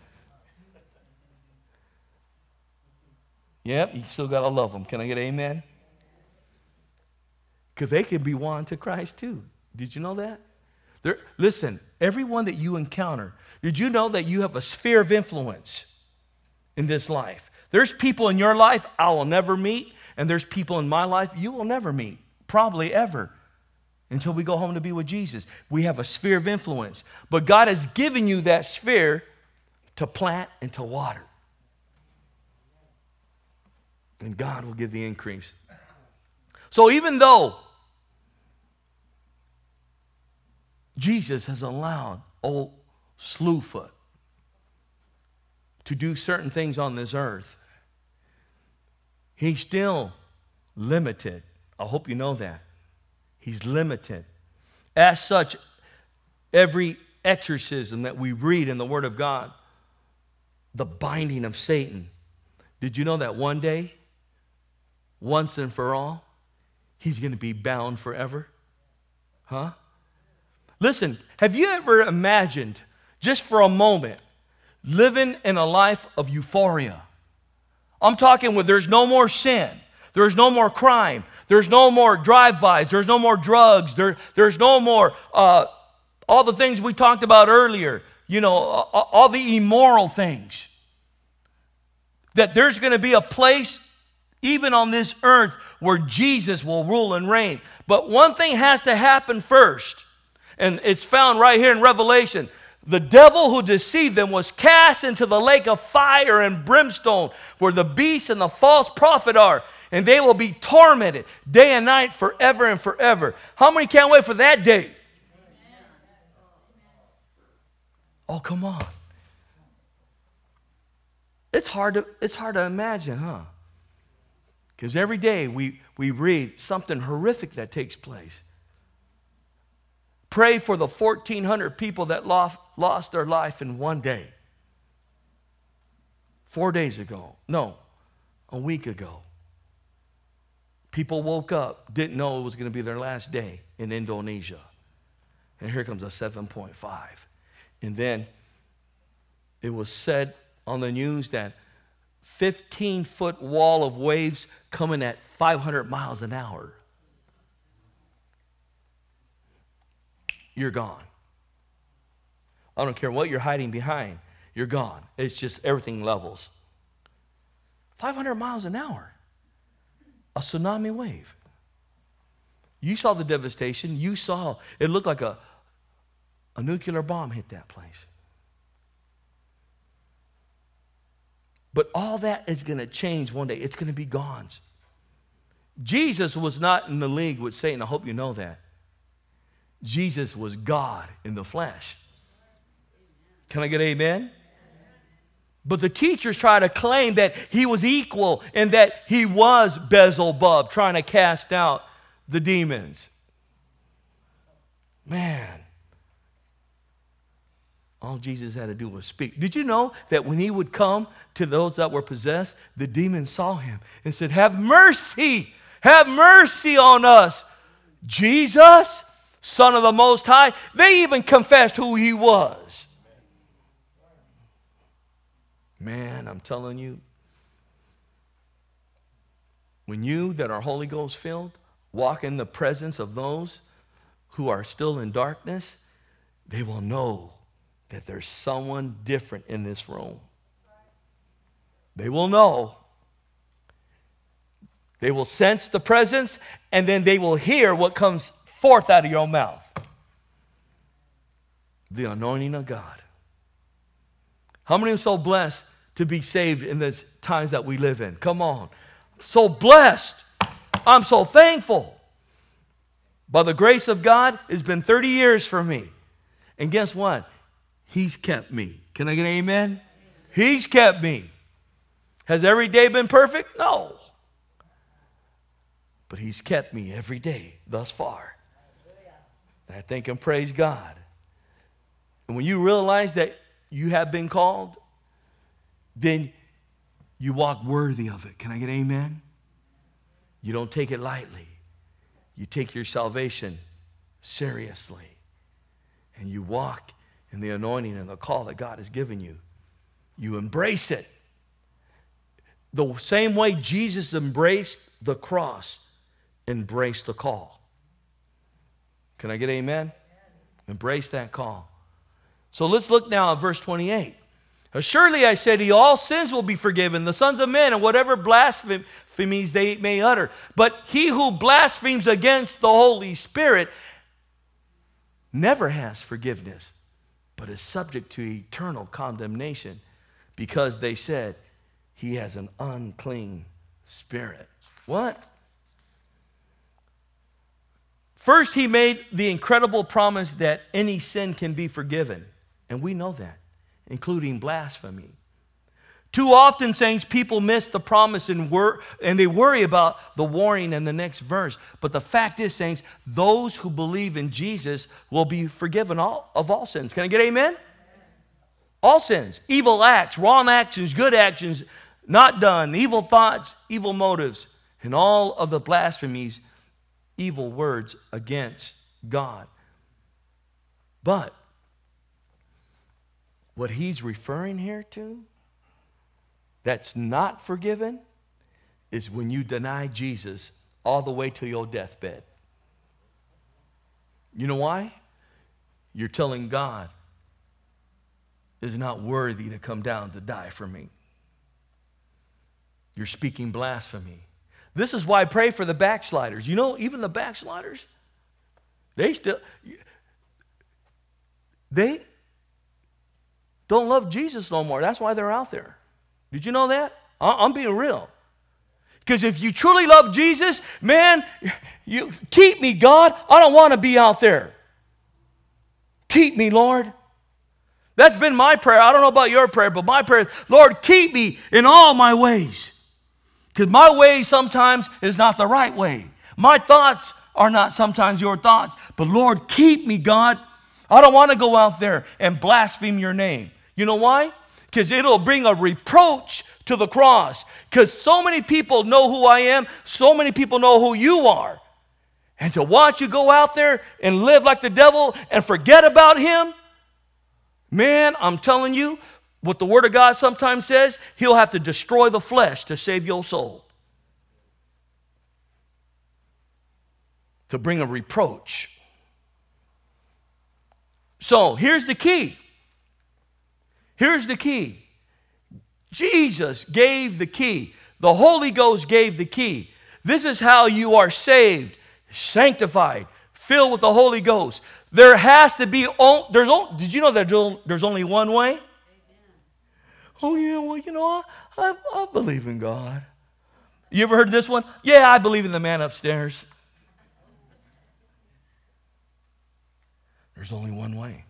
Yep, you still got to love them. Can I get an amen? Because they can be won to Christ too. Did you know that? Listen, everyone that you encounter, did you know that you have a sphere of influence in this life? There's people in your life I will never meet, and there's people in my life you will never meet. probably ever, until we go home to be with Jesus. We have a sphere of influence. But God has given you that sphere to plant and to water. And God will give the increase. So even though Jesus has allowed old Slewfoot to do certain things on this earth, he's still limited. I hope you know that. He's limited. As such, every exorcism that we read in the Word of God, the binding of Satan, did you know that one day, once and for all, he's going to be bound forever? Huh? Listen, have you ever imagined, just for a moment, living in a life of euphoria? I'm talking where there's no more sin. There's no more crime. There's no more drive-bys. There's no more drugs. There's no more all the things we talked about earlier. You know, all the immoral things. That there's going to be a place, even on this earth, where Jesus will rule and reign. But one thing has to happen first. And it's found right here in Revelation. The devil who deceived them was cast into the lake of fire and brimstone, where the beast and the false prophet are. And they will be tormented day and night forever and forever. How many can't wait for that day? Oh, come on. It's hard to imagine, huh? Because every day we read something horrific that takes place. Pray for the 1,400 people that lost their life in one day. 4 days ago. No, a week ago. People woke up, didn't know it was going to be their last day in Indonesia. And here comes a 7.5. And then it was said on the news that 15-foot wall of waves coming at 500 miles an hour. You're gone. I don't care what you're hiding behind. You're gone. It's just everything levels. 500 miles an hour. A tsunami wave. You saw the devastation. You saw, it looked like a nuclear bomb hit that place. But all that is going to change one day. It's going to be gone. Jesus was not in the league with Satan. I hope you know that. Jesus was God in the flesh. Can I get amen? But the teachers try to claim that he was equal and that he was Beelzebub trying to cast out the demons. Man. All Jesus had to do was speak. Did you know that when he would come to those that were possessed, the demons saw him and said, "Have mercy. Have mercy on us." Jesus, Son of the Most High, they even confessed who he was. Man, I'm telling you, when you that are Holy Ghost filled walk in the presence of those who are still in darkness, they will know that there's someone different in this room. They will know. They will sense the presence, and then they will hear what comes forth out of your mouth. The anointing of God. How many are so blessed to be saved in these times that we live in? Come on. So blessed. I'm so thankful. By the grace of God, it's been 30 years for me. And guess what? He's kept me. Can I get an amen? He's kept me. Has every day been perfect? No. But he's kept me every day thus far. And I thank and praise God. And when you realize that you have been called, then you walk worthy of it. Can I get an amen? You don't take it lightly. You take your salvation seriously. And you walk in the anointing and the call that God has given you. You embrace it. The same way Jesus embraced the cross, embrace the call. Can I get amen? Embrace that call. So let's look now at verse 28. Surely I say to you, all sins will be forgiven, the sons of men, and whatever blasphemies they may utter. But he who blasphemes against the Holy Spirit never has forgiveness, but is subject to eternal condemnation, because they said he has an unclean spirit. What? First, he made the incredible promise that any sin can be forgiven. And we know that, including blasphemy. Too often, saints, people miss the promise and they worry about the warning in the next verse. But the fact is, saints, those who believe in Jesus will be forgiven of all sins. Can I get amen? All sins, evil acts, wrong actions, good actions, not done, evil thoughts, evil motives, and all of the blasphemies, evil words against God. But what he's referring here to that's not forgiven is when you deny Jesus all the way to your deathbed. You know why? You're telling God is not worthy to come down to die for me. You're speaking blasphemy. This is why I pray for the backsliders. You know, even the backsliders, they don't love Jesus no more. That's why they're out there. Did you know that? I'm being real. Because if you truly love Jesus, man, you keep me, God. I don't want to be out there. Keep me, Lord. That's been my prayer. I don't know about your prayer, but my prayer is, Lord, keep me in all my ways. Because my way sometimes is not the right way. My thoughts are not sometimes your thoughts. But Lord, keep me, God. I don't want to go out there and blaspheme your name. You know why? Because it'll bring a reproach to the cross. Because so many people know who I am. So many people know who you are. And to watch you go out there and live like the devil and forget about him, man, I'm telling you, what the Word of God sometimes says, he'll have to destroy the flesh to save your soul. To bring a reproach. So here's the key. Here's the key. Jesus gave the key. The Holy Ghost gave the key. This is how you are saved, sanctified, filled with the Holy Ghost. There has to be, did you know that there's only one way? Oh, yeah, well, you know, I believe in God. You ever heard this one? Yeah, I believe in the man upstairs. There's only one way.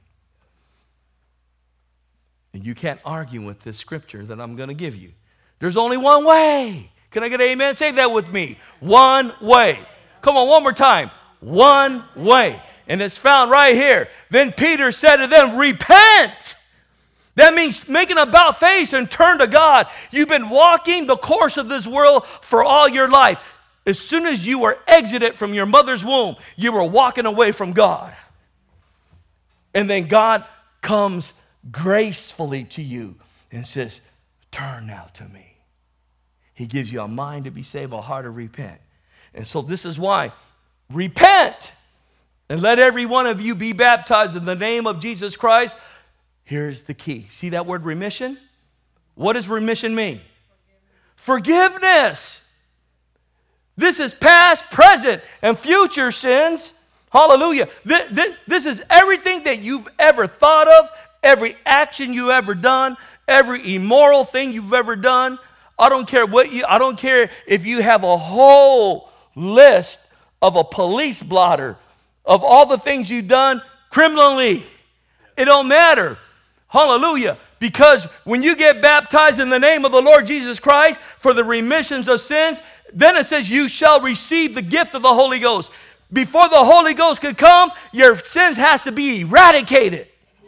And you can't argue with this scripture that I'm going to give you. There's only one way. Can I get an amen? Say that with me. One way. Come on, one more time. One way. And it's found right here. Then Peter said to them, repent. That means make an about face and turn to God. You've been walking the course of this world for all your life. As soon as you were exited from your mother's womb, you were walking away from God. And then God comes gracefully to you and says, turn now to me. He gives you a mind to be saved, a heart to repent. And so this is why, repent and let every one of you be baptized in the name of Jesus Christ. Here's the key. See that word remission? What does remission mean? Forgiveness. This is past, present, and future sins. Hallelujah. This is everything that you've ever thought of, every action you've ever done, every immoral thing you've ever done. I don't care if you have a whole list of a police blotter of all the things you've done criminally. It don't matter. Hallelujah. Because when you get baptized in the name of the Lord Jesus Christ for the remissions of sins, then it says you shall receive the gift of the Holy Ghost. Before the Holy Ghost could come, your sins has to be eradicated.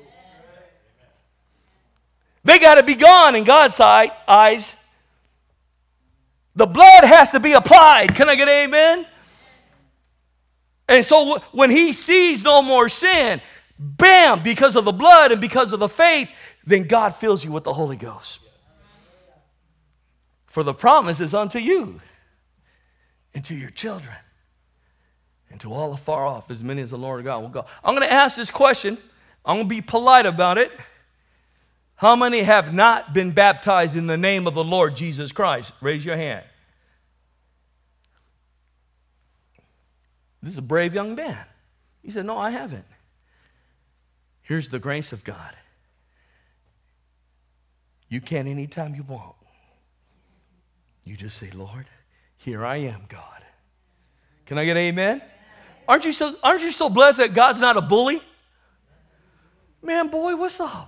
They got to be gone in God's eyes. The blood has to be applied. Can I get an amen? And so when he sees no more sin, bam, because of the blood and because of the faith, then God fills you with the Holy Ghost. For the promise is unto you and to your children and to all afar off, as many as the Lord God will go. I'm going to ask this question. I'm going to be polite about it. How many have not been baptized in the name of the Lord Jesus Christ? Raise your hand. This is a brave young man. He said, no, I haven't. Here's the grace of God. You can anytime you want. You just say, Lord, here I am, God. Can I get an amen? Aren't you so blessed that God's not a bully? Man, boy, what's up?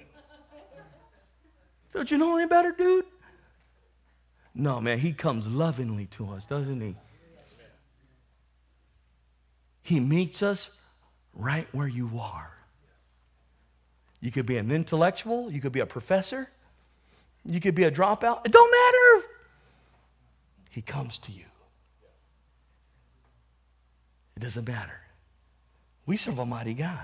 Don't you know any better, dude? No, man, he comes lovingly to us, doesn't he? He meets us right where you are. You could be an intellectual. You could be a professor. You could be a dropout. It don't matter. He comes to you. It doesn't matter. We serve a mighty God.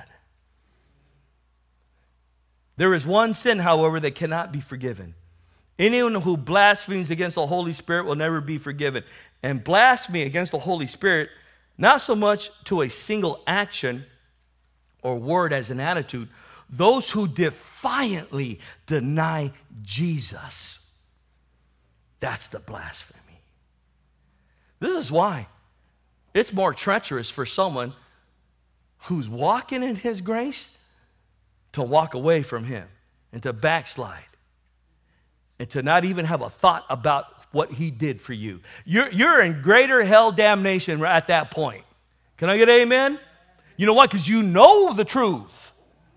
There is one sin, however, that cannot be forgiven. Anyone who blasphemes against the Holy Spirit will never be forgiven. And blasphemy against the Holy Spirit, not so much to a single action or word as an attitude, those who defiantly deny Jesus. That's the blasphemy. This is why it's more treacherous for someone who's walking in his grace to walk away from him and to backslide and to not even have a thought about what he did for you. You're in greater hell damnation at that point. Can I get an amen? You know why? Because you know the truth.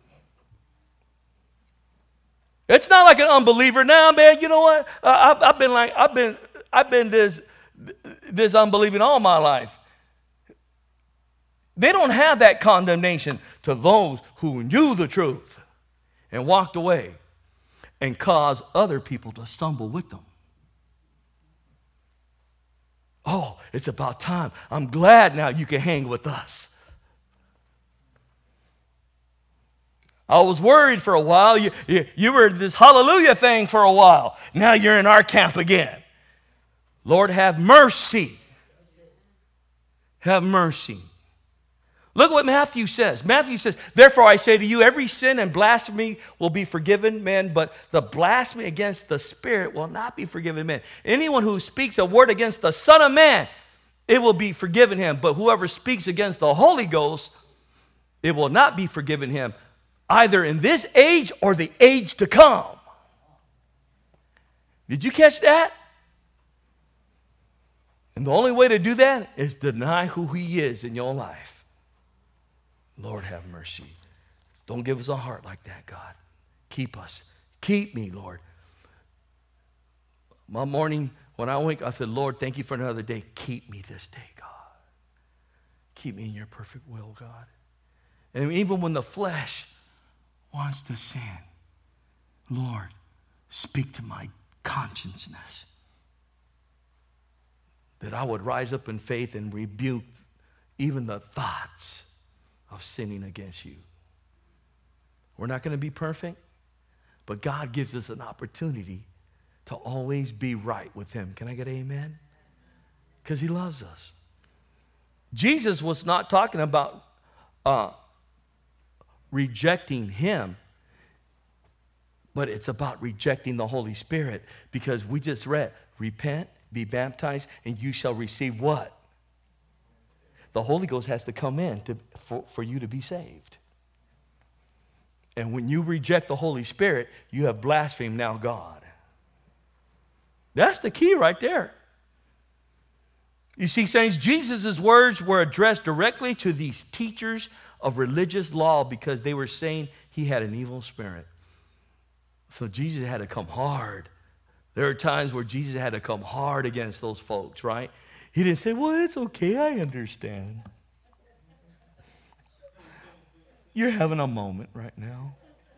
It's not like an unbeliever. Now, man, you know what? I've been this unbelieving all my life. They don't have that condemnation to those who knew the truth and walked away and caused other people to stumble with them. Oh, it's about time. I'm glad now you can hang with us. I was worried for a while. You were this hallelujah thing for a while. Now you're in our camp again. Lord, have mercy. Have mercy. Look what Matthew says. Matthew says, therefore I say to you, every sin and blasphemy will be forgiven men, but the blasphemy against the Spirit will not be forgiven men. Anyone who speaks a word against the Son of Man, it will be forgiven him. But whoever speaks against the Holy Ghost, it will not be forgiven him, either in this age or the age to come. Did you catch that? And the only way to do that is deny who he is in your life. Lord, have mercy. Don't give us a heart like that, God. Keep us. Keep me, Lord. My morning, when I wake, I said, Lord, thank you for another day. Keep me this day, God. Keep me in your perfect will, God. And even when the flesh wants to sin, Lord, speak to my consciousness, that I would rise up in faith and rebuke even the thoughts of sinning against you. We're not going to be perfect, but God gives us an opportunity to always be right with him. Can I get an amen? Because he loves us. Jesus was not talking about rejecting him, but it's about rejecting the Holy Spirit, because we just read, repent, be baptized, and you shall receive what? The Holy Ghost has to come in for you to be saved. And when you reject the Holy Spirit, you have blasphemed now God. That's the key right there. You see, saints, Jesus' words were addressed directly to these teachers of religious law because they were saying he had an evil spirit. So Jesus had to come hard. There are times where Jesus had to come hard against those folks, right? He didn't say, well, it's okay, I understand. You're having a moment right now.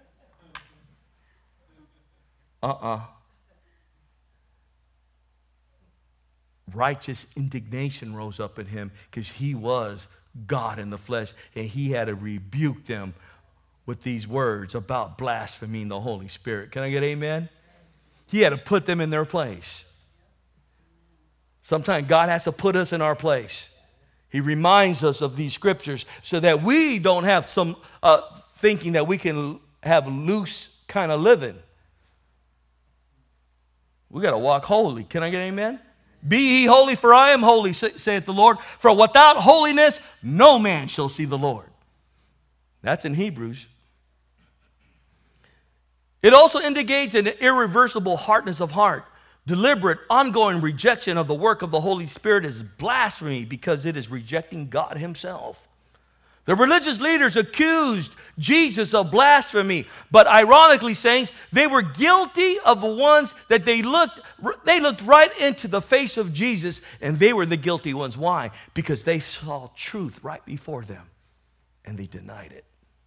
Righteous indignation rose up in him because he was God in the flesh, and he had to rebuke them with these words about blaspheming the Holy Spirit. Can I get amen? He had to put them in their place. Sometimes God has to put us in our place. He reminds us of these scriptures so that we don't have some thinking that we can have loose kind of living. We got to walk holy. Can I get an amen? Be ye holy, for I am holy, saith the Lord. For without holiness, no man shall see the Lord. That's in Hebrews. It also indicates an irreversible hardness of heart. Deliberate, ongoing rejection of the work of the Holy Spirit is blasphemy because it is rejecting God himself. The religious leaders accused Jesus of blasphemy, but ironically, saints, they were guilty of the ones that they looked right into the face of Jesus, and they were the guilty ones. Why? Because they saw truth right before them, and they denied it.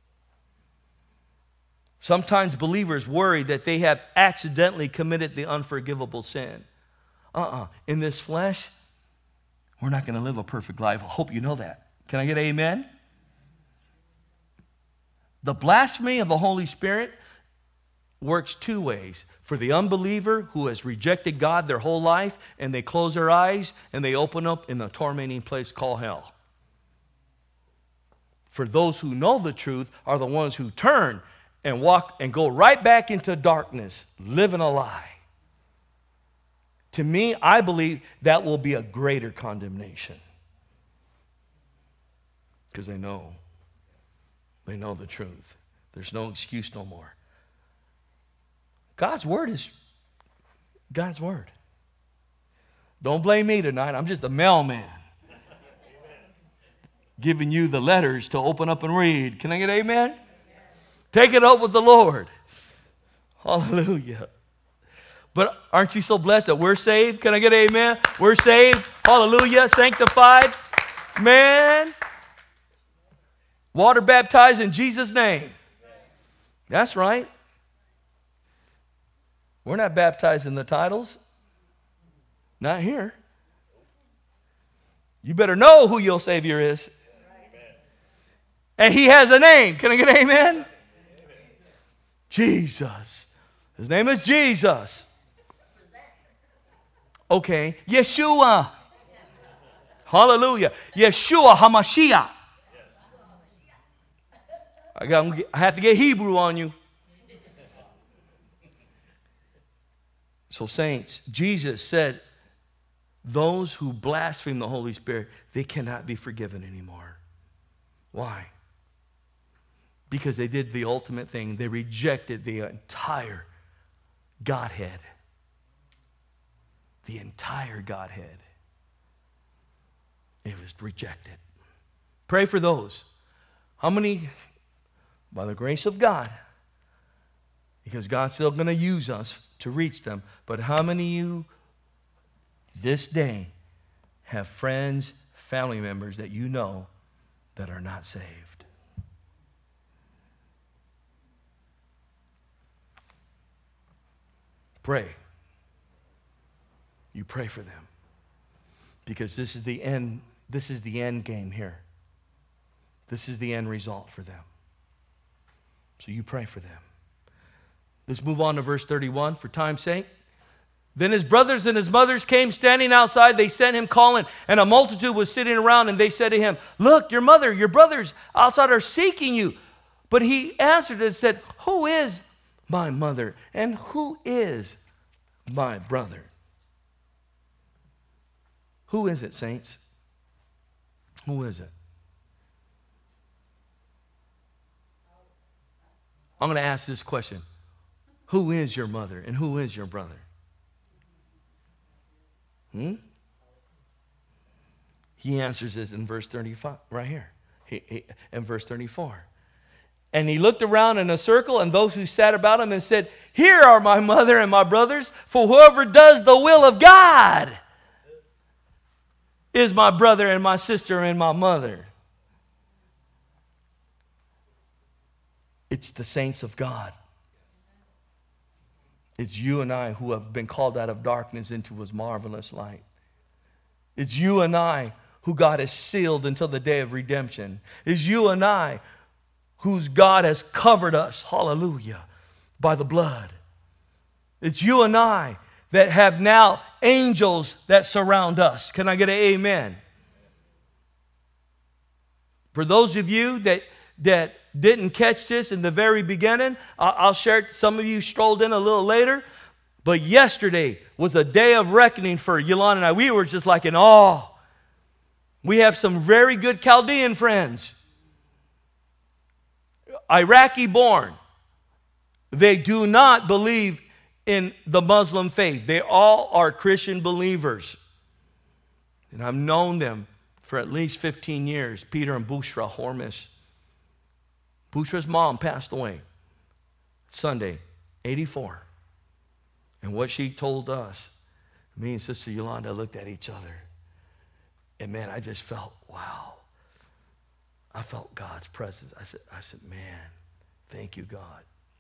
Sometimes believers worry that they have accidentally committed the unforgivable sin. In this flesh, we're not going to live a perfect life. I hope you know that. Can I get an amen? The blasphemy of the Holy Spirit works two ways. For the unbeliever who has rejected God their whole life, and they close their eyes and they open up in the tormenting place called hell. For those who know the truth are the ones who turn and walk and go right back into darkness, living a lie. To me, I believe that will be a greater condemnation. Because they know the truth. There's no excuse no more. God's word is God's word. Don't blame me tonight. I'm just a mailman. Giving you the letters to open up and read. Can I get amen? Take it up with the Lord. Hallelujah. But aren't you so blessed that we're saved? Can I get amen? We're saved. Hallelujah. Sanctified. Man. Water baptized in Jesus' name. That's right. We're not baptized in the titles. Not here. You better know who your Savior is. And he has a name. Can I get an amen? Jesus. His name is Jesus. Okay. Yeshua. Hallelujah. Yeshua HaMashiach. I have to get Hebrew on you. So saints, Jesus said, those who blaspheme the Holy Spirit, they cannot be forgiven anymore. Why? Because they did the ultimate thing. They rejected the entire Godhead. The entire Godhead. It was rejected. Pray for those. How many, by the grace of God, because God's still going to use us to reach them, but how many of you this day have friends, family members that you know that are not saved? Pray. You pray for them. Because this is the end game here. This is the end result for them. So you pray for them. Let's move on to verse 31 for time's sake. Then his brothers and his mothers came standing outside. They sent him calling, and a multitude was sitting around, and they said to him, "Look, your mother, your brothers outside are seeking you." But he answered and said, "Who is my mother, and who is my brother?" Who is it, saints? Who is it? I'm going to ask this question. Who is your mother and who is your brother? He answers this in verse 35, right here. In verse 34. And he looked around in a circle, and those who sat about him, and said, "Here are my mother and my brothers, for whoever does the will of God is my brother and my sister and my mother." It's the saints of God. It's you and I who have been called out of darkness into his marvelous light. It's you and I who God has sealed until the day of redemption. It's you and I whose God has covered us, hallelujah, by the blood. It's you and I that have now angels that surround us. Can I get an amen? For those of you that didn't catch this in the very beginning, I'll share it. Some of you strolled in a little later. But yesterday was a day of reckoning for Yolanda and I. We were just like in awe. We have some very good Chaldean friends. Iraqi born. They do not believe in the Muslim faith. They all are Christian believers. And I've known them for at least 15 years. Peter and Bushra Hormis. Bushra's mom passed away Sunday, 84. And what she told us, me and Sister Yolanda looked at each other. And man, I just felt, wow. I felt God's presence. I said, man, thank you, God.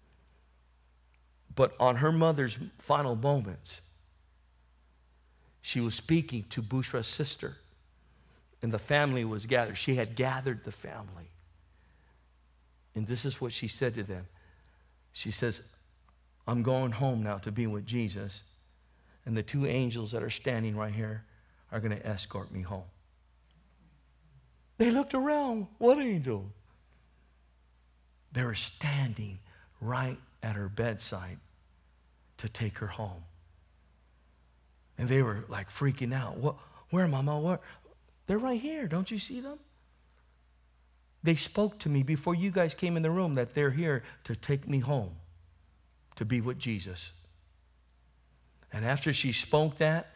But on her mother's final moments, she was speaking to Bushra's sister. And the family was gathered. She had gathered the family. And this is what she said to them. She says, I'm going home now to be with Jesus. And the two angels that are standing right here are going to escort me home. They looked around. What angel? They were standing right at her bedside to take her home. And they were like freaking out. What? Where, Mama? Where? They're right here. Don't you see them? They spoke to me before you guys came in the room that they're here to take me home to be with Jesus. And after she spoke that,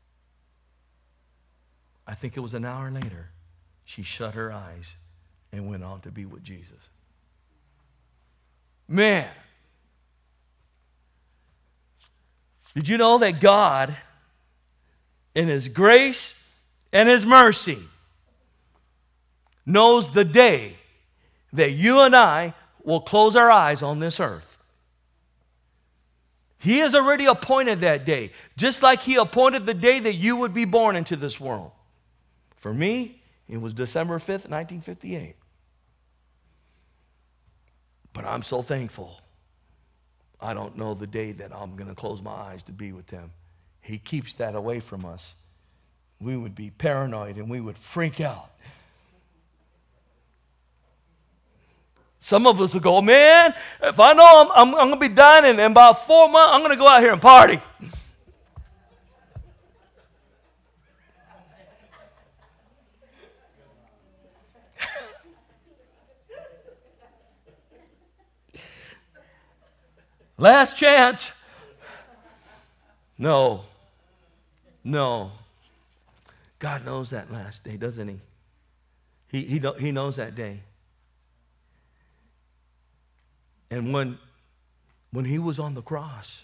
I think it was an hour later, she shut her eyes and went on to be with Jesus. Man, did you know that God, in His grace and His mercy, knows the day that you and I will close our eyes on this earth? He has already appointed that day, just like He appointed the day that you would be born into this world. For me, it was December 5th, 1958. But I'm so thankful. I don't know the day that I'm going to close my eyes to be with Him. He keeps that away from us. We would be paranoid and we would freak out. Some of us will go, man, if I know I'm going to be dying in about 4 months, I'm going to go out here and party. Last chance. No. God knows that last day, doesn't He? He knows that day. And when He was on the cross,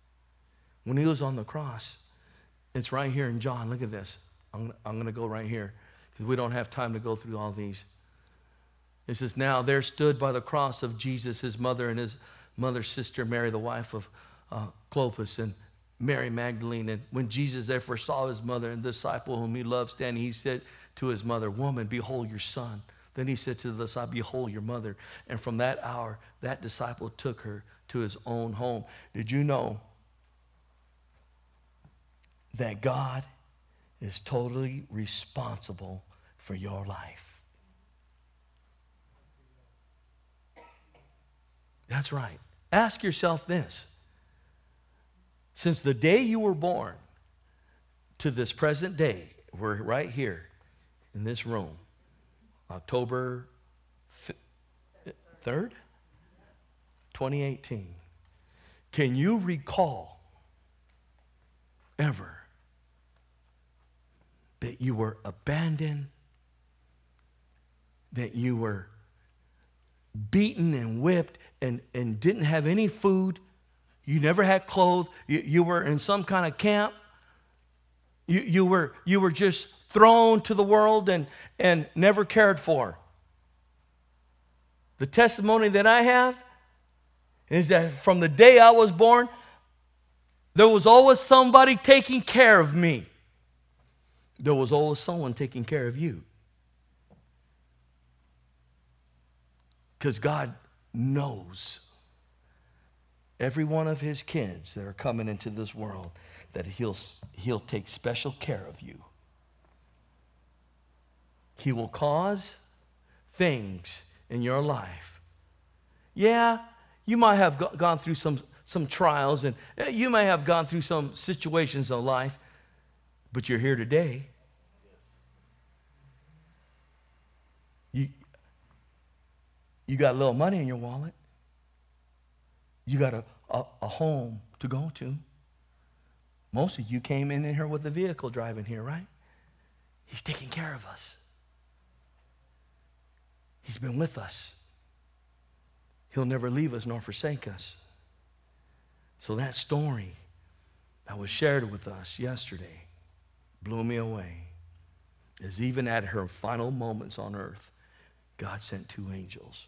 it's right here in John. Look at this. I'm going to go right here because we don't have time to go through all these. It says, now there stood by the cross of Jesus his mother and his mother's sister Mary, the wife of Clopas, and Mary Magdalene. And when Jesus therefore saw his mother and the disciple whom He loved standing, He said to his mother, woman, behold your son. Then He said to the disciple, behold your mother. And from that hour, that disciple took her to his own home. Did you know that God is totally responsible for your life? That's right. Ask yourself this. Since the day you were born to this present day, we're right here in this room, October 3rd, 2018. Can you recall ever that you were abandoned, that you were beaten and whipped and didn't have any food? You never had clothes. You were in some kind of camp. You were just thrown to the world and never cared for. The testimony that I have is that from the day I was born, there was always somebody taking care of me. There was always someone taking care of you. Because God knows every one of His kids that are coming into this world, that He'll take special care of you. He will cause things in your life Yeah, you might have gone through some trials, and you may have gone through some situations in life, but you're here today. You got a little money in your wallet. You got a home to go to. Most of you came in here with a vehicle driving here, right? He's taking care of us. He's been with us. He'll never leave us nor forsake us. So that story that was shared with us yesterday blew me away. As even at her final moments on earth, God sent 2 angels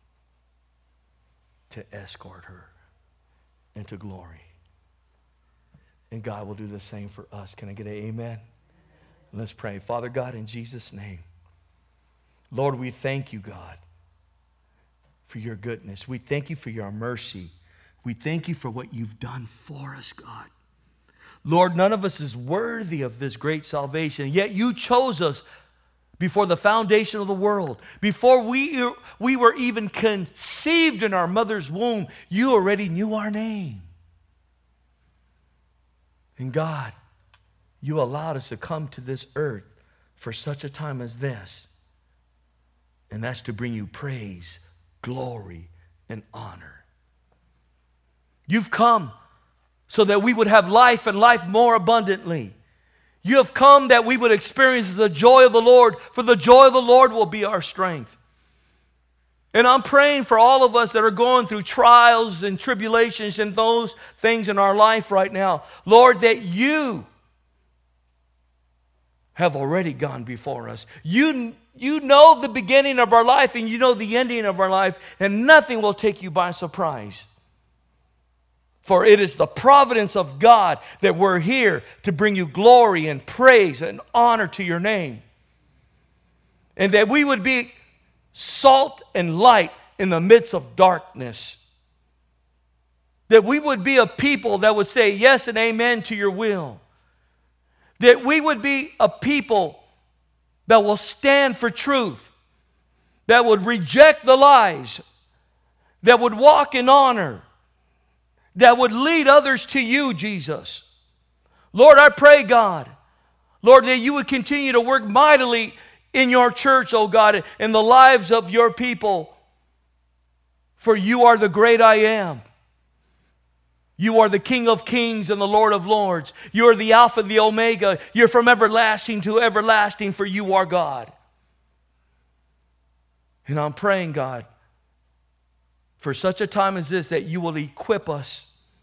to escort her into glory. And God will do the same for us. Can I get an amen? Let's pray. Father God, in Jesus' name, Lord, we thank you, God, for your goodness. We thank you for your mercy. We thank you for what you've done for us, God. Lord, none of us is worthy of this great salvation, yet you chose us before the foundation of the world. Before we were even conceived in our mother's womb, you already knew our name. And God, you allowed us to come to this earth for such a time as this. And that's to bring you praise, glory, and honor. You've come so that we would have life and life more abundantly. You have come that we would experience the joy of the Lord, for the joy of the Lord will be our strength. And I'm praying for all of us that are going through trials and tribulations and those things in our life right now. Lord, that you have already gone before us. You know the beginning of our life and you know the ending of our life, and nothing will take you by surprise. For it is the providence of God that we're here to bring you glory and praise and honor to your name. And that we would be salt and light in the midst of darkness. That we would be a people that would say yes and amen to your will. That we would be a people that will stand for truth. That would reject the lies. That would walk in honor. That would lead others to you, Jesus. Lord, I pray, God, Lord, that you would continue to work mightily in your church, oh God, in the lives of your people. For you are the great I am. You are the King of kings and the Lord of lords. You are the Alpha and the Omega. You're from everlasting to everlasting, for you are God. And I'm praying, God, for such a time as this, that you will equip us.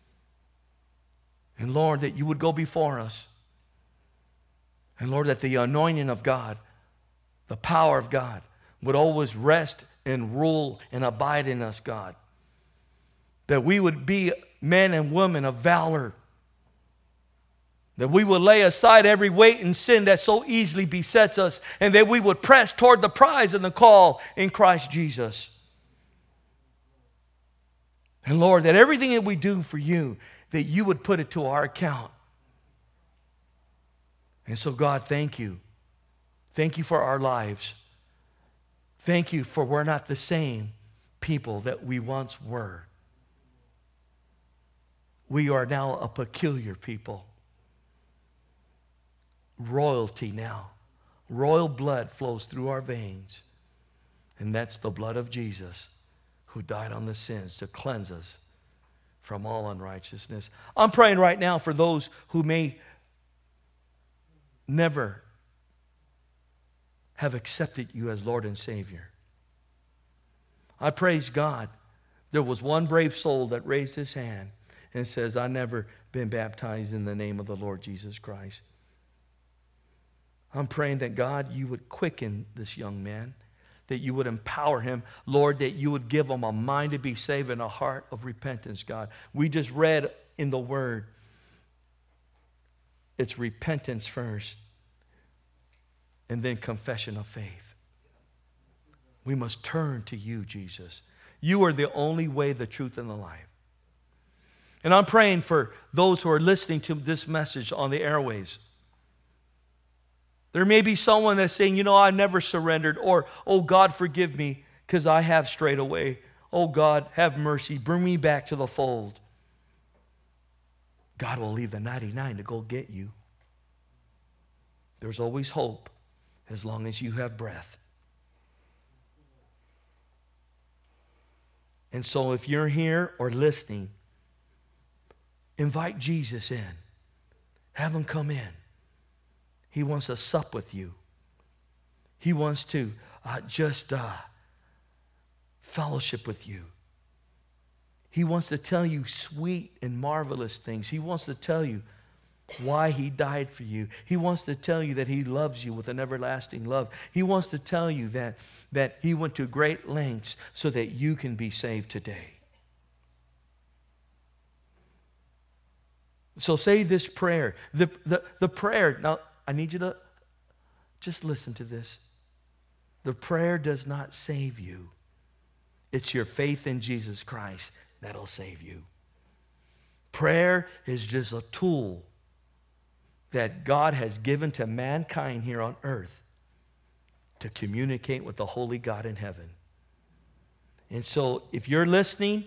And Lord, that you would go before us. And Lord, that the anointing of God, the power of God, would always rest and rule and abide in us, God. That we would be men and women of valor. That we would lay aside every weight and sin that so easily besets us, and that we would press toward the prize and the call in Christ Jesus. And Lord, that everything that we do for you, that you would put it to our account. And so, God, thank you. Thank you for our lives. Thank you for we're not the same people that we once were. We are now a peculiar people. Royalty now. Royal blood flows through our veins. And that's the blood of Jesus, who died on the sins to cleanse us from all unrighteousness. I'm praying right now for those who may never have accepted you as Lord and Savior. I praise God. There was one brave soul that raised his hand and says, I've never been baptized in the name of the Lord Jesus Christ. I'm praying that, God, you would quicken this young man, that you would empower him, Lord, that you would give him a mind to be saved and a heart of repentance, God. We just read in the Word, it's repentance first, and then confession of faith. We must turn to you, Jesus. You are the only way, the truth, and the life. And I'm praying for those who are listening to this message on the airways. There may be someone that's saying, I never surrendered, or, oh, God, forgive me because I have strayed away. oh God, have mercy, bring me back to the fold. God will leave the 99 to go get you. There's always hope as long as you have breath. And so if you're here or listening, invite Jesus in. Have him come in. He wants to sup with you. He wants to just fellowship with you. He wants to tell you sweet and marvelous things. He wants to tell you why he died for you. He wants to tell you that he loves you with an everlasting love. He wants to tell you that he went to great lengths so that you can be saved today. So say this prayer. The prayer, now I need you to just listen to this. The prayer does not save you. It's your faith in Jesus Christ that'll save you. Prayer is just a tool that God has given to mankind here on earth to communicate with the holy God in heaven. And so if you're listening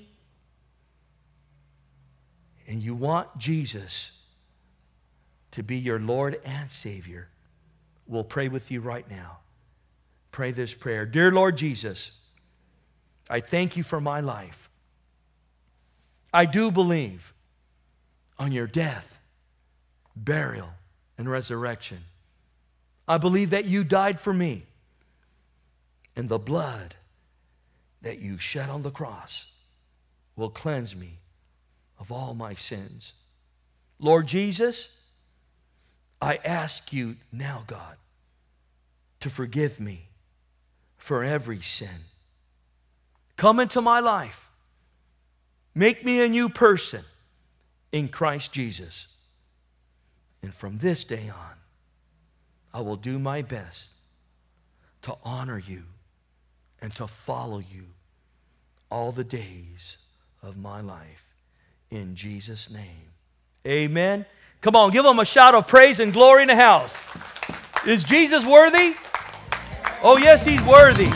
and you want Jesus to be your Lord and Savior, we'll pray with you right now. Pray this prayer. Dear Lord Jesus, I thank you for my life. I do believe on your death, burial, and resurrection. I believe that you died for me, and the blood that you shed on the cross will cleanse me of all my sins. Lord Jesus, I ask you now, God, to forgive me for every sin. Come into my life. Make me a new person in Christ Jesus. And from this day on, I will do my best to honor you and to follow you all the days of my life. In Jesus' name, amen. Come on, give him a shout of praise and glory in the house. Is Jesus worthy? Oh, yes, he's worthy.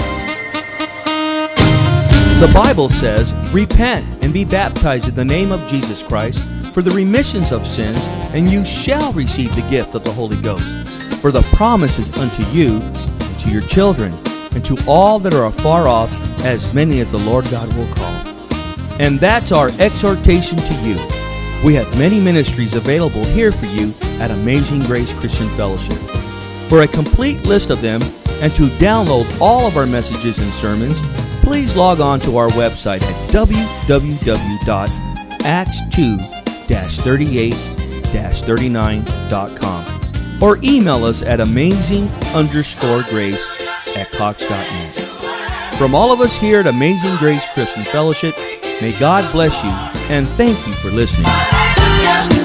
The Bible says, repent and be baptized in the name of Jesus Christ for the remissions of sins, and you shall receive the gift of the Holy Ghost. For the promise is unto you, and to your children, and to all that are afar off, as many as the Lord God will call. And that's our exhortation to you. We have many ministries available here for you at Amazing Grace Christian Fellowship. For a complete list of them and to download all of our messages and sermons, please log on to our website at www.acts2-38-39.com or email us at amazing_grace@cox.net. From all of us here at Amazing Grace Christian Fellowship, may God bless you and thank you for listening.